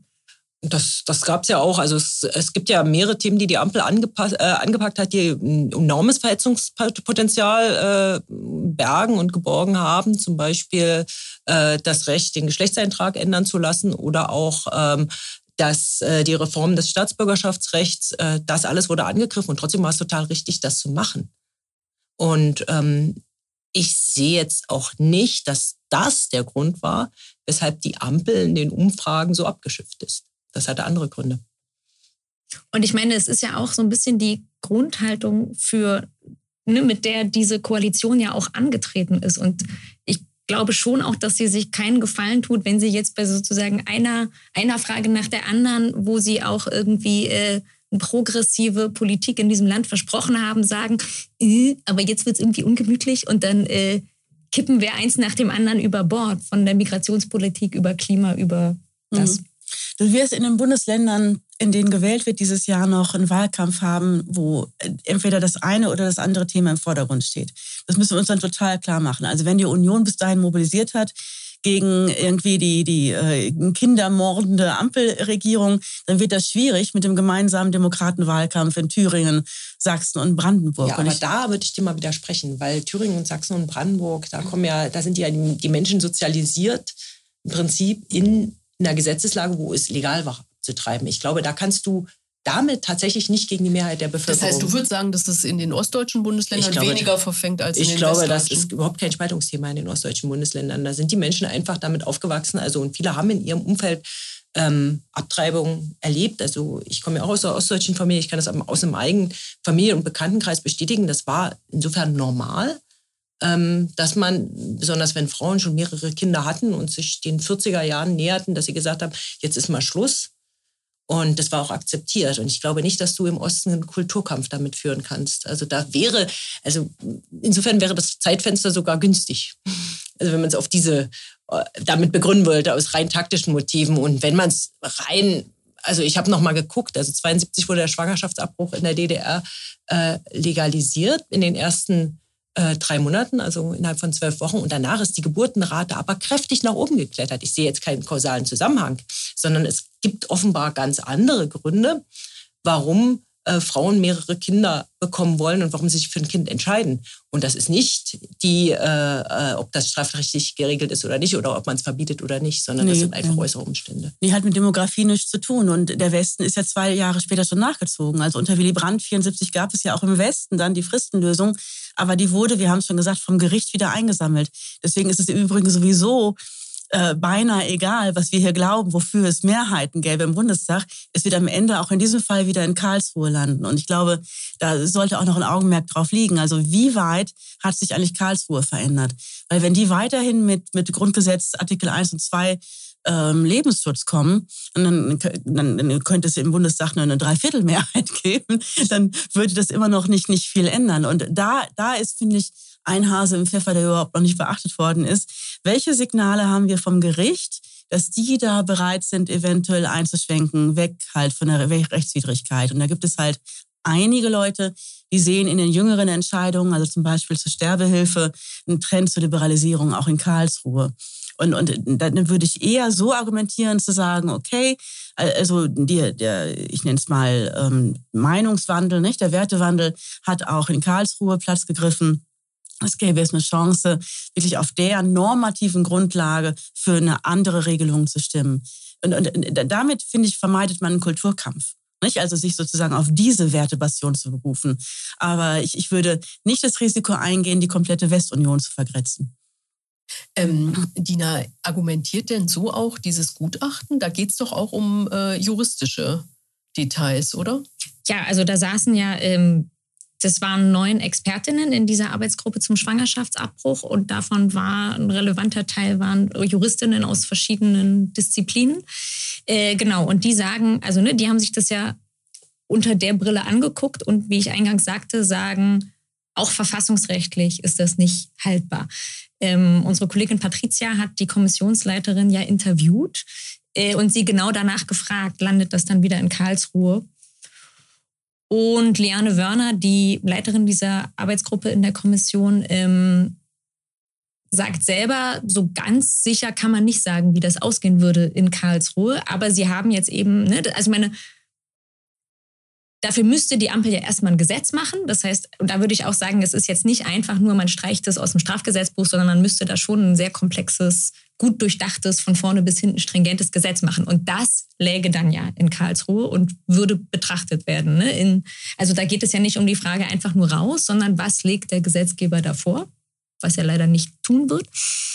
Das gab es ja auch. Also es gibt ja mehrere Themen, die Ampel angepackt hat, die ein enormes Verhetzungspotenzial bergen und geborgen haben. Zum Beispiel das Recht, den Geschlechtseintrag ändern zu lassen oder auch die Reform des Staatsbürgerschaftsrechts. Das alles wurde angegriffen und trotzdem war es total richtig, das zu machen. Und ich sehe jetzt auch nicht, dass das der Grund war, weshalb die Ampel in den Umfragen so abgeschifft ist. Das hatte andere Gründe. Und ich meine, es ist ja auch so ein bisschen die Grundhaltung mit der diese Koalition ja auch angetreten ist. Und ich glaube schon auch, dass sie sich keinen Gefallen tut, wenn sie jetzt bei sozusagen einer Frage nach der anderen, wo sie auch irgendwie progressive Politik in diesem Land versprochen haben, sagen, aber jetzt wird es irgendwie ungemütlich und dann kippen wir eins nach dem anderen über Bord, von der Migrationspolitik über Klima, über das. Du wirst in den Bundesländern, in denen gewählt wird, dieses Jahr noch einen Wahlkampf haben, wo entweder das eine oder das andere Thema im Vordergrund steht. Das müssen wir uns dann total klar machen. Also wenn die Union bis dahin mobilisiert hat gegen irgendwie die kindermordende Ampelregierung, dann wird das schwierig mit dem gemeinsamen Demokratenwahlkampf in Thüringen, Sachsen und Brandenburg. Ja, aber da würde ich dir mal widersprechen, weil Thüringen und Sachsen und Brandenburg, da sind ja die Menschen sozialisiert, im Prinzip in einer Gesetzeslage, wo es legal war, zu treiben. Ich glaube, da kannst du damit tatsächlich nicht gegen die Mehrheit der Bevölkerung. Das heißt, du würdest sagen, dass das in den ostdeutschen Bundesländern weniger verfängt als in den westdeutschen? Ich glaube, das ist überhaupt kein Spaltungsthema in den ostdeutschen Bundesländern. Da sind die Menschen einfach damit aufgewachsen. Und viele haben in ihrem Umfeld Abtreibung erlebt. Also ich komme ja auch aus der ostdeutschen Familie. Ich kann das aus einem eigenen Familien- und Bekanntenkreis bestätigen. Das war insofern normal, dass man, besonders wenn Frauen schon mehrere Kinder hatten und sich den 40er Jahren näherten, dass sie gesagt haben, jetzt ist mal Schluss. Und das war auch akzeptiert. Und ich glaube nicht, dass du im Osten einen Kulturkampf damit führen kannst. Insofern wäre das Zeitfenster sogar günstig. Also wenn man es damit begründen wollte, aus rein taktischen Motiven. Und wenn man es rein Also ich habe noch mal geguckt, also 1972 wurde der Schwangerschaftsabbruch in der DDR legalisiert in den ersten 3 Monaten, also innerhalb von 12 Wochen. Und danach ist die Geburtenrate aber kräftig nach oben geklettert. Ich sehe jetzt keinen kausalen Zusammenhang, sondern es gibt offenbar ganz andere Gründe, warum Frauen mehrere Kinder bekommen wollen und warum sie sich für ein Kind entscheiden. Und das ist nicht ob das strafrechtlich geregelt ist oder nicht oder ob man es verbietet oder nicht, sondern das sind einfach äußere Umstände. Die hat mit Demografie nichts zu tun. Und der Westen ist ja 2 Jahre später schon nachgezogen. Also unter Willy Brandt 1974 gab es ja auch im Westen dann die Fristenlösung. Aber die wurde, wir haben es schon gesagt, vom Gericht wieder eingesammelt. Deswegen ist es im Übrigen sowieso beinahe egal, was wir hier glauben, wofür es Mehrheiten gäbe im Bundestag. Es wird am Ende auch in diesem Fall wieder in Karlsruhe landen. Und ich glaube, da sollte auch noch ein Augenmerk drauf liegen. Also wie weit hat sich eigentlich Karlsruhe verändert? Weil wenn die weiterhin mit Grundgesetz Artikel 1 und 2 Lebensschutz kommen, und dann könnte es im Bundestag nur eine Dreiviertelmehrheit geben, dann würde das immer noch nicht viel ändern. Und da ist, finde ich, ein Hase im Pfeffer, der überhaupt noch nicht beachtet worden ist. Welche Signale haben wir vom Gericht, dass die da bereit sind, eventuell einzuschwenken, weg halt von der Rechtswidrigkeit? Und da gibt es halt einige Leute, die sehen in den jüngeren Entscheidungen, also zum Beispiel zur Sterbehilfe, einen Trend zur Liberalisierung auch in Karlsruhe. Und dann würde ich eher so argumentieren, zu sagen, okay, also ich nenne es mal Meinungswandel, nicht? Der Wertewandel hat auch in Karlsruhe Platz gegriffen. Es gäbe jetzt eine Chance, wirklich auf der normativen Grundlage für eine andere Regelung zu stimmen. Und damit, finde ich, vermeidet man einen Kulturkampf. Nicht? Also sich sozusagen auf diese Wertebastion zu berufen. Aber ich würde nicht das Risiko eingehen, die komplette Westunion zu vergrätzen. Dina, argumentiert denn so auch dieses Gutachten? Da geht es doch auch um juristische Details, oder? Ja, also da saßen ja... Das waren 9 Expertinnen in dieser Arbeitsgruppe zum Schwangerschaftsabbruch und davon war ein relevanter Teil waren Juristinnen aus verschiedenen Disziplinen. Genau, und die sagen, also die haben sich das ja unter der Brille angeguckt und wie ich eingangs sagte, sagen, auch verfassungsrechtlich ist das nicht haltbar. Unsere Kollegin Patricia hat die Kommissionsleiterin ja interviewt und sie genau danach gefragt, landet das dann wieder in Karlsruhe? Und Liane Wörner, die Leiterin dieser Arbeitsgruppe in der Kommission, sagt selber, so ganz sicher kann man nicht sagen, wie das ausgehen würde in Karlsruhe. Aber sie haben jetzt eben, dafür müsste die Ampel ja erstmal ein Gesetz machen. Das heißt, und da würde ich auch sagen, es ist jetzt nicht einfach nur, man streicht es aus dem Strafgesetzbuch, sondern man müsste da schon ein sehr komplexes, gut durchdachtes, von vorne bis hinten stringentes Gesetz machen. Und das läge dann ja in Karlsruhe und würde betrachtet werden. Ne? Also da geht es ja nicht um die Frage einfach nur raus, sondern was legt der Gesetzgeber davor, was er leider nicht tun wird.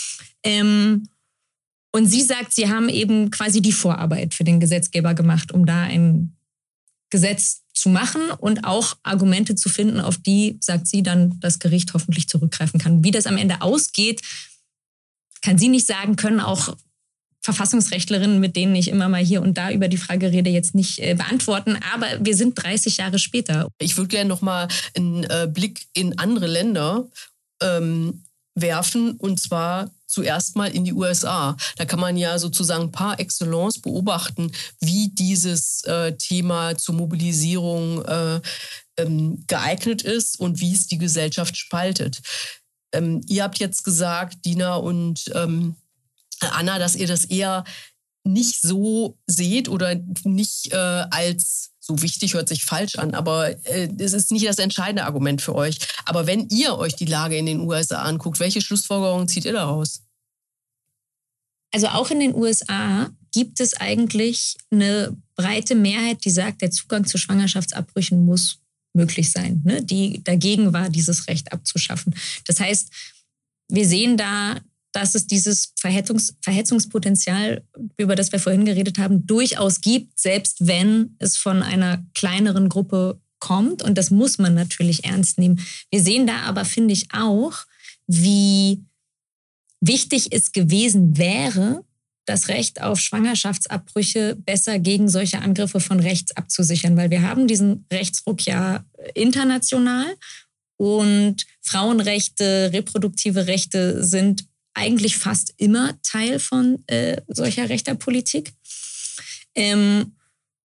Und sie sagt, sie haben eben quasi die Vorarbeit für den Gesetzgeber gemacht, um da ein Gesetz zu machen und auch Argumente zu finden, auf die, sagt sie, dann das Gericht hoffentlich zurückgreifen kann. Wie das am Ende ausgeht, kann sie nicht sagen, können auch Verfassungsrechtlerinnen, mit denen ich immer mal hier und da über die Frage rede, jetzt nicht beantworten. Aber wir sind 30 Jahre später. Ich würde gerne noch mal einen Blick in andere Länder werfen, und zwar zuerst mal in die USA. Da kann man ja sozusagen par excellence beobachten, wie dieses Thema zur Mobilisierung geeignet ist und wie es die Gesellschaft spaltet. Ihr habt jetzt gesagt, Dina und Anna, dass ihr das eher nicht so seht oder nicht als so wichtig, hört sich falsch an, aber es ist nicht das entscheidende Argument für euch. Aber wenn ihr euch die Lage in den USA anguckt, welche Schlussfolgerungen zieht ihr daraus? Also auch in den USA gibt es eigentlich eine breite Mehrheit, die sagt, der Zugang zu Schwangerschaftsabbrüchen muss möglich sein, ne? Die dagegen war, dieses Recht abzuschaffen. Das heißt, wir sehen da, dass es dieses Verhetzungspotenzial, über das wir vorhin geredet haben, durchaus gibt, selbst wenn es von einer kleineren Gruppe kommt. Und das muss man natürlich ernst nehmen. Wir sehen da aber, finde ich, auch, wie wichtig es gewesen wäre, das Recht auf Schwangerschaftsabbrüche besser gegen solche Angriffe von rechts abzusichern. Weil wir haben diesen Rechtsruck ja international und Frauenrechte, reproduktive Rechte sind eigentlich fast immer Teil von solcher rechter Politik.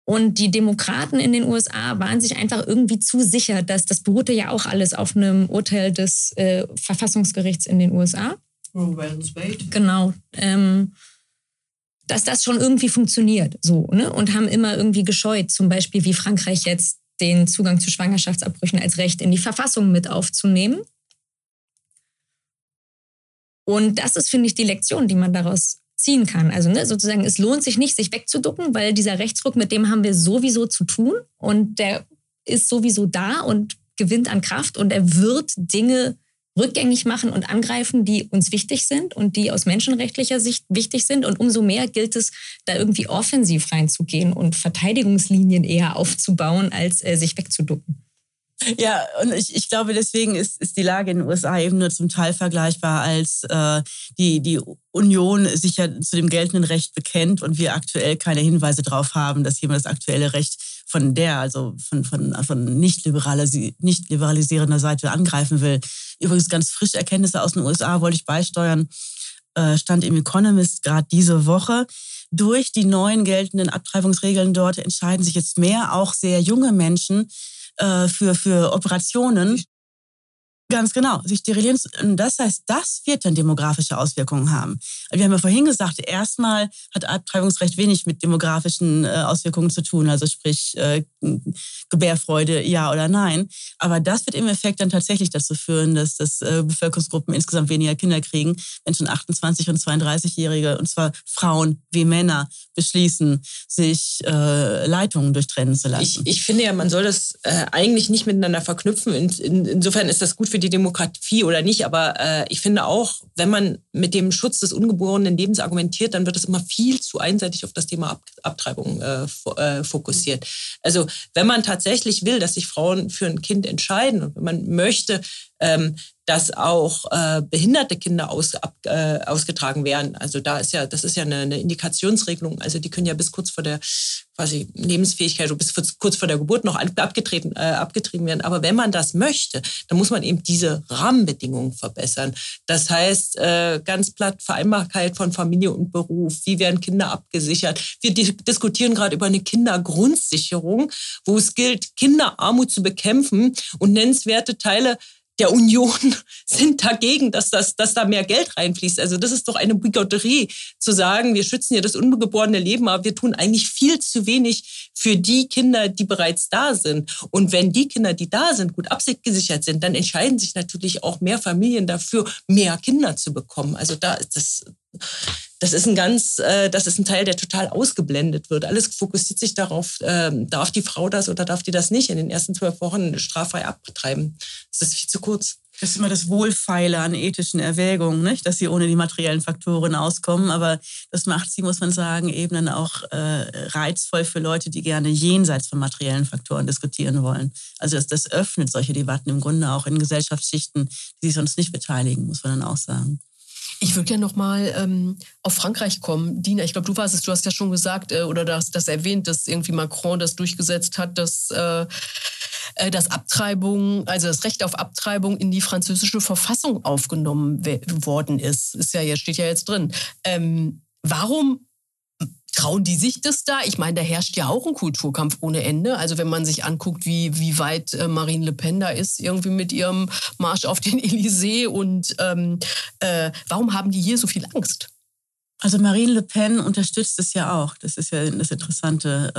Und die Demokraten in den USA waren sich einfach irgendwie zu sicher, dass das beruhte ja auch alles auf einem Urteil des Verfassungsgerichts in den USA. Roe versus Wade. Genau. Dass das schon irgendwie funktioniert. So, ne? Und haben immer irgendwie gescheut, zum Beispiel wie Frankreich jetzt den Zugang zu Schwangerschaftsabbrüchen als Recht in die Verfassung mit aufzunehmen. Und das ist, finde ich, die Lektion, die man daraus ziehen kann. Also sozusagen, es lohnt sich nicht, sich wegzuducken, weil dieser Rechtsruck, mit dem haben wir sowieso zu tun und der ist sowieso da und gewinnt an Kraft und er wird Dinge rückgängig machen und angreifen, die uns wichtig sind und die aus menschenrechtlicher Sicht wichtig sind. Und umso mehr gilt es, da irgendwie offensiv reinzugehen und Verteidigungslinien eher aufzubauen, als sich wegzuducken. Ja, und ich glaube, deswegen ist die Lage in den USA eben nur zum Teil vergleichbar, als die Union sich ja zu dem geltenden Recht bekennt und wir aktuell keine Hinweise darauf haben, dass jemand das aktuelle Recht von nicht liberalisierender Seite angreifen will. Übrigens ganz frische Erkenntnisse aus den USA wollte ich beisteuern, stand im Economist gerade diese Woche. Durch die neuen geltenden Abtreibungsregeln dort entscheiden sich jetzt mehr auch sehr junge Menschen für Operationen. Ganz genau, sich sterilieren. Und das heißt, das wird dann demografische Auswirkungen haben. Wir haben ja vorhin gesagt, erstmal hat Abtreibungsrecht wenig mit demografischen Auswirkungen zu tun, also sprich Gebärfreude, ja oder nein. Aber das wird im Effekt dann tatsächlich dazu führen, dass Bevölkerungsgruppen insgesamt weniger Kinder kriegen, wenn schon 28- und 32-Jährige, und zwar Frauen wie Männer, beschließen, sich Leitungen durchtrennen zu lassen. Ich finde ja, man soll das eigentlich nicht miteinander verknüpfen. Insofern ist das gut für die Demokratie oder nicht, aber ich finde auch, wenn man mit dem Schutz des ungeborenen Lebens argumentiert, dann wird es immer viel zu einseitig auf das Thema Abtreibung fokussiert. Also wenn man tatsächlich will, dass sich Frauen für ein Kind entscheiden und wenn man möchte, dass auch behinderte Kinder ausgetragen werden. Also das ist ja eine Indikationsregelung. Also die können ja bis kurz vor der quasi Lebensfähigkeit oder bis kurz vor der Geburt noch abgetrieben werden. Aber wenn man das möchte, dann muss man eben diese Rahmenbedingungen verbessern. Das heißt, ganz platt Vereinbarkeit von Familie und Beruf. Wie werden Kinder abgesichert? Wir diskutieren gerade über eine Kindergrundsicherung, wo es gilt, Kinderarmut zu bekämpfen, und nennenswerte Teile der Union sind dagegen, dass da mehr Geld reinfließt. Also das ist doch eine Bigotterie, zu sagen, wir schützen ja das ungeborene Leben, aber wir tun eigentlich viel zu wenig für die Kinder, die bereits da sind. Und wenn die Kinder, die da sind, gut abgesichert sind, dann entscheiden sich natürlich auch mehr Familien dafür, mehr Kinder zu bekommen. Also das ist ein Teil, der total ausgeblendet wird. Alles fokussiert sich darauf, darf die Frau das oder darf die das nicht in den ersten 12 Wochen straffrei abtreiben. Das ist viel zu kurz. Das ist immer das Wohlfeile an ethischen Erwägungen, nicht? Dass sie ohne die materiellen Faktoren auskommen. Aber das macht sie, muss man sagen, eben dann auch reizvoll für Leute, die gerne jenseits von materiellen Faktoren diskutieren wollen. Also das öffnet solche Debatten im Grunde auch in Gesellschaftsschichten, die sich sonst nicht beteiligen, muss man dann auch sagen. Ich würde ja noch mal auf Frankreich kommen. Dina, ich glaube, du hast ja schon gesagt oder das erwähnt, dass irgendwie Macron das durchgesetzt hat, dass Abtreibung, also das Recht auf Abtreibung in die französische Verfassung aufgenommen worden ist. Steht ja jetzt drin. Warum trauen die sich das da? Ich meine, da herrscht ja auch ein Kulturkampf ohne Ende. Also wenn man sich anguckt, wie weit Marine Le Pen da ist, irgendwie mit ihrem Marsch auf den Élysée. Und warum haben die hier so viel Angst? Also Marine Le Pen unterstützt es ja auch. Das ist ja das Interessante.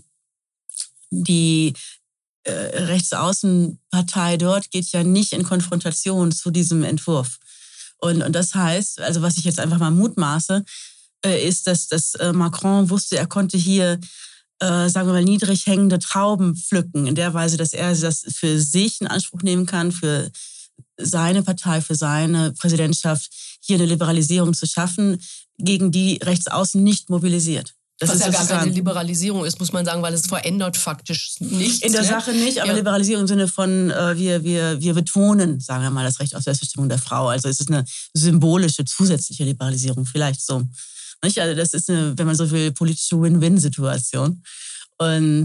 Die Rechtsaußenpartei dort geht ja nicht in Konfrontation zu diesem Entwurf. Und das heißt, also was ich jetzt einfach mal mutmaße, ist, dass Macron wusste, er konnte hier, sagen wir mal, niedrig hängende Trauben pflücken, in der Weise, dass er das für sich in Anspruch nehmen kann, für seine Partei, für seine Präsidentschaft, hier eine Liberalisierung zu schaffen, gegen die Rechtsaußen nicht mobilisiert. Das was ist ja gar keine Liberalisierung ist, muss man sagen, weil es verändert faktisch nichts. In der Sache nicht, aber ja. Liberalisierung im Sinne von, wir betonen, sagen wir mal, das Recht auf Selbstbestimmung der Frau. Also es ist eine symbolische, zusätzliche Liberalisierung, vielleicht so. Nicht? Also das ist eine, wenn man so will, politische Win-Win-Situation. Und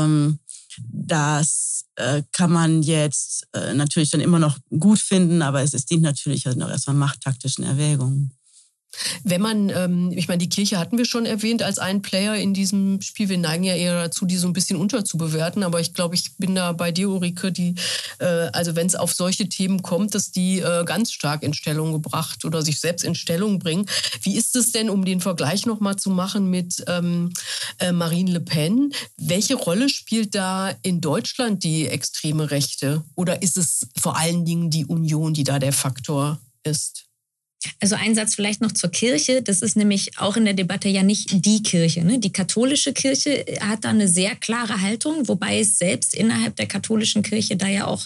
das kann man jetzt natürlich dann immer noch gut finden, aber es dient natürlich also noch erstmal machttaktischen Erwägungen. Wenn man, ich meine, die Kirche hatten wir schon erwähnt als einen Player in diesem Spiel. Wir neigen ja eher dazu, die so ein bisschen unterzubewerten. Aber ich glaube, ich bin da bei dir, Ulrike, also wenn es auf solche Themen kommt, dass die ganz stark in Stellung gebracht oder sich selbst in Stellung bringen. Wie ist es denn, um den Vergleich nochmal zu machen mit Marine Le Pen? Welche Rolle spielt da in Deutschland die extreme Rechte? Oder ist es vor allen Dingen die Union, die da der Faktor ist? Also ein Satz vielleicht noch zur Kirche. Das ist nämlich auch in der Debatte ja nicht die Kirche. Ne? Die katholische Kirche hat da eine sehr klare Haltung, wobei es selbst innerhalb der katholischen Kirche da ja auch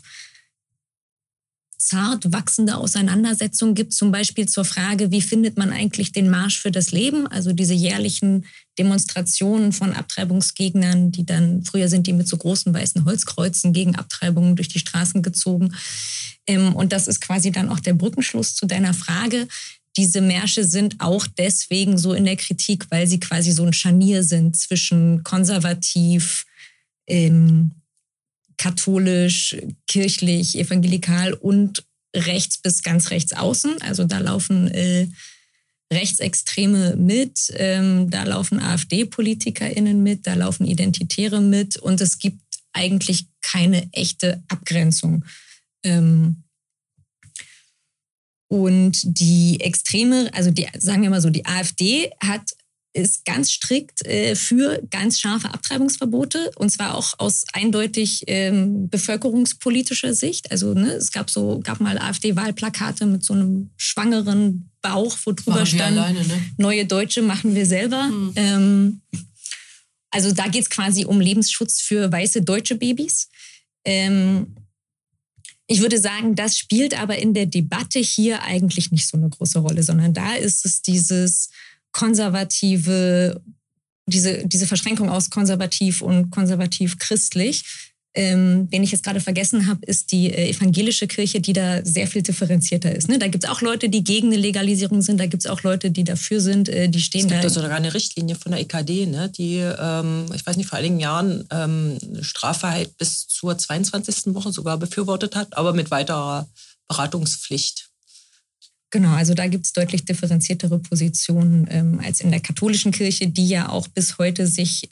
zart wachsende Auseinandersetzungen gibt, zum Beispiel zur Frage, wie findet man eigentlich den Marsch für das Leben, also diese jährlichen Demonstrationen von Abtreibungsgegnern, die dann, früher sind die mit so großen weißen Holzkreuzen gegen Abtreibungen durch die Straßen gezogen. Und das ist quasi dann auch der Brückenschluss zu deiner Frage. Diese Märsche sind auch deswegen so in der Kritik, weil sie quasi so ein Scharnier sind zwischen konservativ, katholisch, kirchlich, evangelikal und rechts bis ganz rechts außen. Also da laufen Rechtsextreme mit, da laufen AfD-PolitikerInnen mit, da laufen Identitäre mit und es gibt eigentlich keine echte Abgrenzung. Und die Extreme, also sagen wir mal so, die AfD ist ganz strikt für ganz scharfe Abtreibungsverbote und zwar auch aus eindeutig bevölkerungspolitischer Sicht. Also es gab mal AfD-Wahlplakate mit so einem schwangeren Bauch, wo drüber stand, alleine, ne? Neue Deutsche machen wir selber. Also da geht es quasi um Lebensschutz für weiße deutsche Babys. Ich würde sagen, das spielt aber in der Debatte hier eigentlich nicht so eine große Rolle, sondern da ist es dieses konservative, diese Verschränkung aus konservativ und konservativ-christlich. Wen ich jetzt gerade vergessen habe, ist die evangelische Kirche, die da sehr viel differenzierter ist. Ne? Da gibt es auch Leute, die gegen eine Legalisierung sind, da gibt es auch Leute, die dafür sind, die stehen da. Es gibt sogar eine Richtlinie von der EKD, ne? Die, ich weiß nicht, vor einigen Jahren Straffreiheit bis zur 22. Woche sogar befürwortet hat, aber mit weiterer Beratungspflicht. Genau, also da gibt es deutlich differenziertere Positionen als in der katholischen Kirche, die ja auch bis heute sich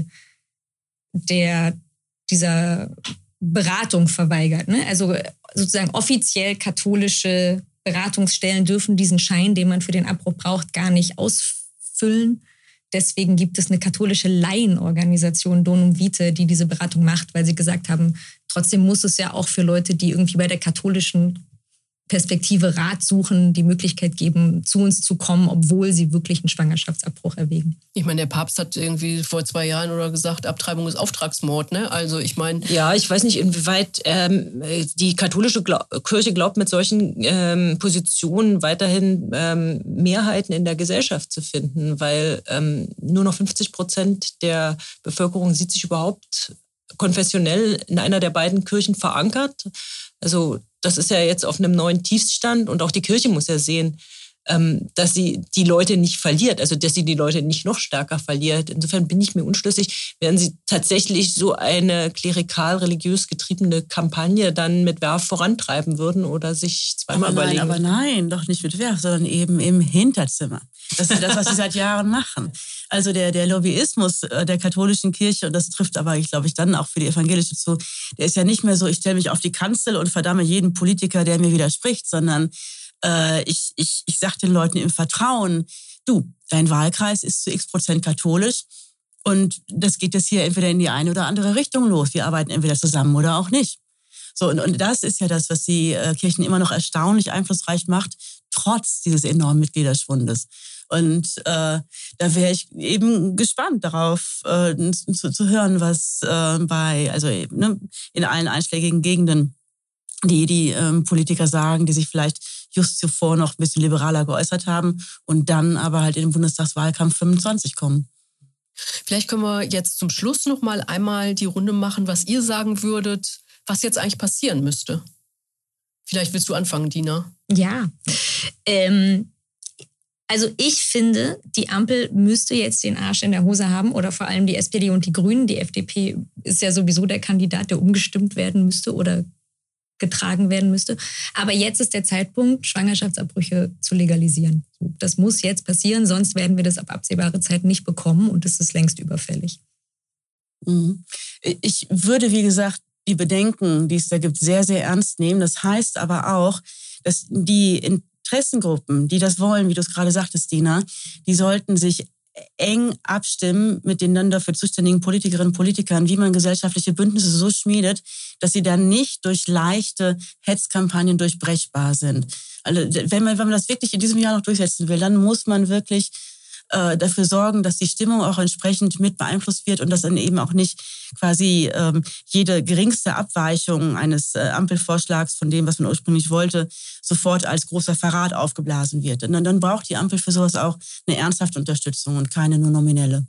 dieser Beratung verweigert. Ne? Also sozusagen offiziell katholische Beratungsstellen dürfen diesen Schein, den man für den Abbruch braucht, gar nicht ausfüllen. Deswegen gibt es eine katholische Laienorganisation, Donum Vitae, die diese Beratung macht, weil sie gesagt haben, trotzdem muss es ja auch für Leute, die irgendwie bei der katholischen Perspektive Rat suchen, die Möglichkeit geben, zu uns zu kommen, obwohl sie wirklich einen Schwangerschaftsabbruch erwägen. Ich meine, der Papst hat irgendwie vor 2 Jahren oder gesagt, Abtreibung ist Auftragsmord, ne? Also ich meine... Ja, ich weiß nicht, inwieweit die katholische Kirche glaubt, mit solchen Positionen weiterhin Mehrheiten in der Gesellschaft zu finden, weil nur noch 50% der Bevölkerung sieht sich überhaupt konfessionell in einer der beiden Kirchen verankert. Also das ist ja jetzt auf einem neuen Tiefstand und auch die Kirche muss ja sehen, dass sie die Leute nicht verliert, also dass sie die Leute nicht noch stärker verliert. Insofern bin ich mir unschlüssig, werden sie tatsächlich so eine klerikal-religiös getriebene Kampagne dann mit Werf vorantreiben würden oder sich zweimal überlegen. Aber nein, doch nicht mit Werf, sondern eben im Hinterzimmer. Das ist das, was sie seit Jahren machen. Also der Lobbyismus der katholischen Kirche, und das trifft aber, glaube ich, dann auch für die evangelische zu, der ist ja nicht mehr so, ich stelle mich auf die Kanzel und verdamme jeden Politiker, der mir widerspricht, sondern ich sage den Leuten im Vertrauen, du, dein Wahlkreis ist zu x% katholisch und das geht jetzt hier entweder in die eine oder andere Richtung los. Wir arbeiten entweder zusammen oder auch nicht. So, und das ist ja das, was die Kirchen immer noch erstaunlich einflussreich macht, trotz dieses enormen Mitgliederschwundes. Und da wäre ich eben gespannt darauf zu hören, was in allen einschlägigen Gegenden die Politiker sagen, die sich vielleicht just zuvor noch ein bisschen liberaler geäußert haben und dann aber halt in den Bundestagswahlkampf 25 kommen. Vielleicht können wir jetzt zum Schluss noch mal einmal die Runde machen, was ihr sagen würdet, was jetzt eigentlich passieren müsste. Vielleicht willst du anfangen, Dina. Ja, also ich finde, die Ampel müsste jetzt den Arsch in der Hose haben oder vor allem die SPD und die Grünen. Die FDP ist ja sowieso der Kandidat, der umgestimmt werden müsste oder getragen werden müsste. Aber jetzt ist der Zeitpunkt, Schwangerschaftsabbrüche zu legalisieren. Das muss jetzt passieren, sonst werden wir das ab absehbare Zeit nicht bekommen und es ist längst überfällig. Ich würde, wie gesagt, die Bedenken, die es da gibt, sehr, sehr ernst nehmen. Das heißt aber auch, dass die Interessengruppen, die das wollen, wie du es gerade sagtest, Dina, die sollten sich eng abstimmen mit den dann dafür zuständigen Politikerinnen und Politikern, wie man gesellschaftliche Bündnisse so schmiedet, dass sie dann nicht durch leichte Hetzkampagnen durchbrechbar sind. Also wenn man das wirklich in diesem Jahr noch durchsetzen will, dann muss man wirklich dafür sorgen, dass die Stimmung auch entsprechend mit beeinflusst wird und dass dann eben auch nicht quasi jede geringste Abweichung eines Ampelvorschlags von dem, was man ursprünglich wollte, sofort als großer Verrat aufgeblasen wird. Und dann braucht die Ampel für sowas auch eine ernsthafte Unterstützung und keine nur nominelle.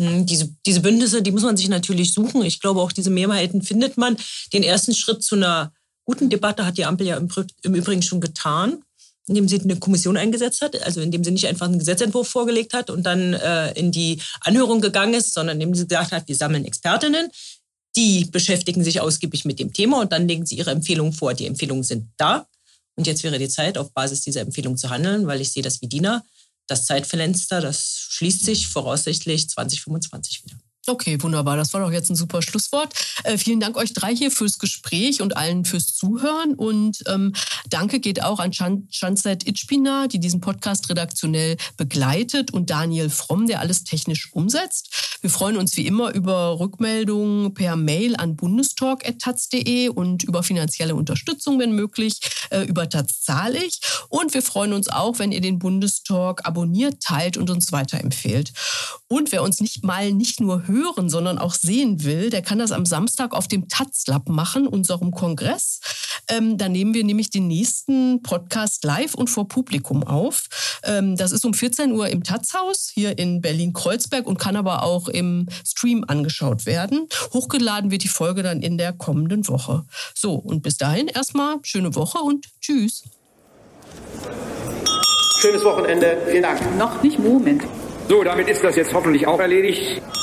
Diese Bündnisse, die muss man sich natürlich suchen. Ich glaube, auch diese Mehrheiten findet man. Den ersten Schritt zu einer guten Debatte hat die Ampel ja im Übrigen schon getan, indem sie eine Kommission eingesetzt hat, also indem sie nicht einfach einen Gesetzentwurf vorgelegt hat und dann in die Anhörung gegangen ist, sondern indem sie gesagt hat, wir sammeln Expertinnen, die beschäftigen sich ausgiebig mit dem Thema und dann legen sie ihre Empfehlungen vor. Die Empfehlungen sind da und jetzt wäre die Zeit, auf Basis dieser Empfehlungen zu handeln, weil ich sehe das wie Dina. Das Zeitfenster, das schließt sich voraussichtlich 2025 wieder. Okay, wunderbar. Das war doch jetzt ein super Schlusswort. Vielen Dank euch drei hier fürs Gespräch und allen fürs Zuhören. Und danke geht auch an Canset Itschpina, die diesen Podcast redaktionell begleitet, und Daniel Fromm, der alles technisch umsetzt. Wir freuen uns wie immer über Rückmeldungen per Mail an bundestalk@taz.de und über finanzielle Unterstützung, wenn möglich, über Taz zahle ich. Und wir freuen uns auch, wenn ihr den Bundestalk abonniert, teilt und uns weiterempfehlt. Und wer uns nicht nur hören, sondern auch sehen will, der kann das am Samstag auf dem Taz-Lab machen, unserem Kongress. Da nehmen wir nämlich den nächsten Podcast live und vor Publikum auf. Das ist um 14 Uhr im Taz-Haus hier in Berlin-Kreuzberg und kann aber auch im Stream angeschaut werden. Hochgeladen wird die Folge dann in der kommenden Woche. So, und bis dahin erstmal schöne Woche und tschüss. Schönes Wochenende. Vielen Dank. Noch nicht, Moment. So, damit ist das jetzt hoffentlich auch erledigt.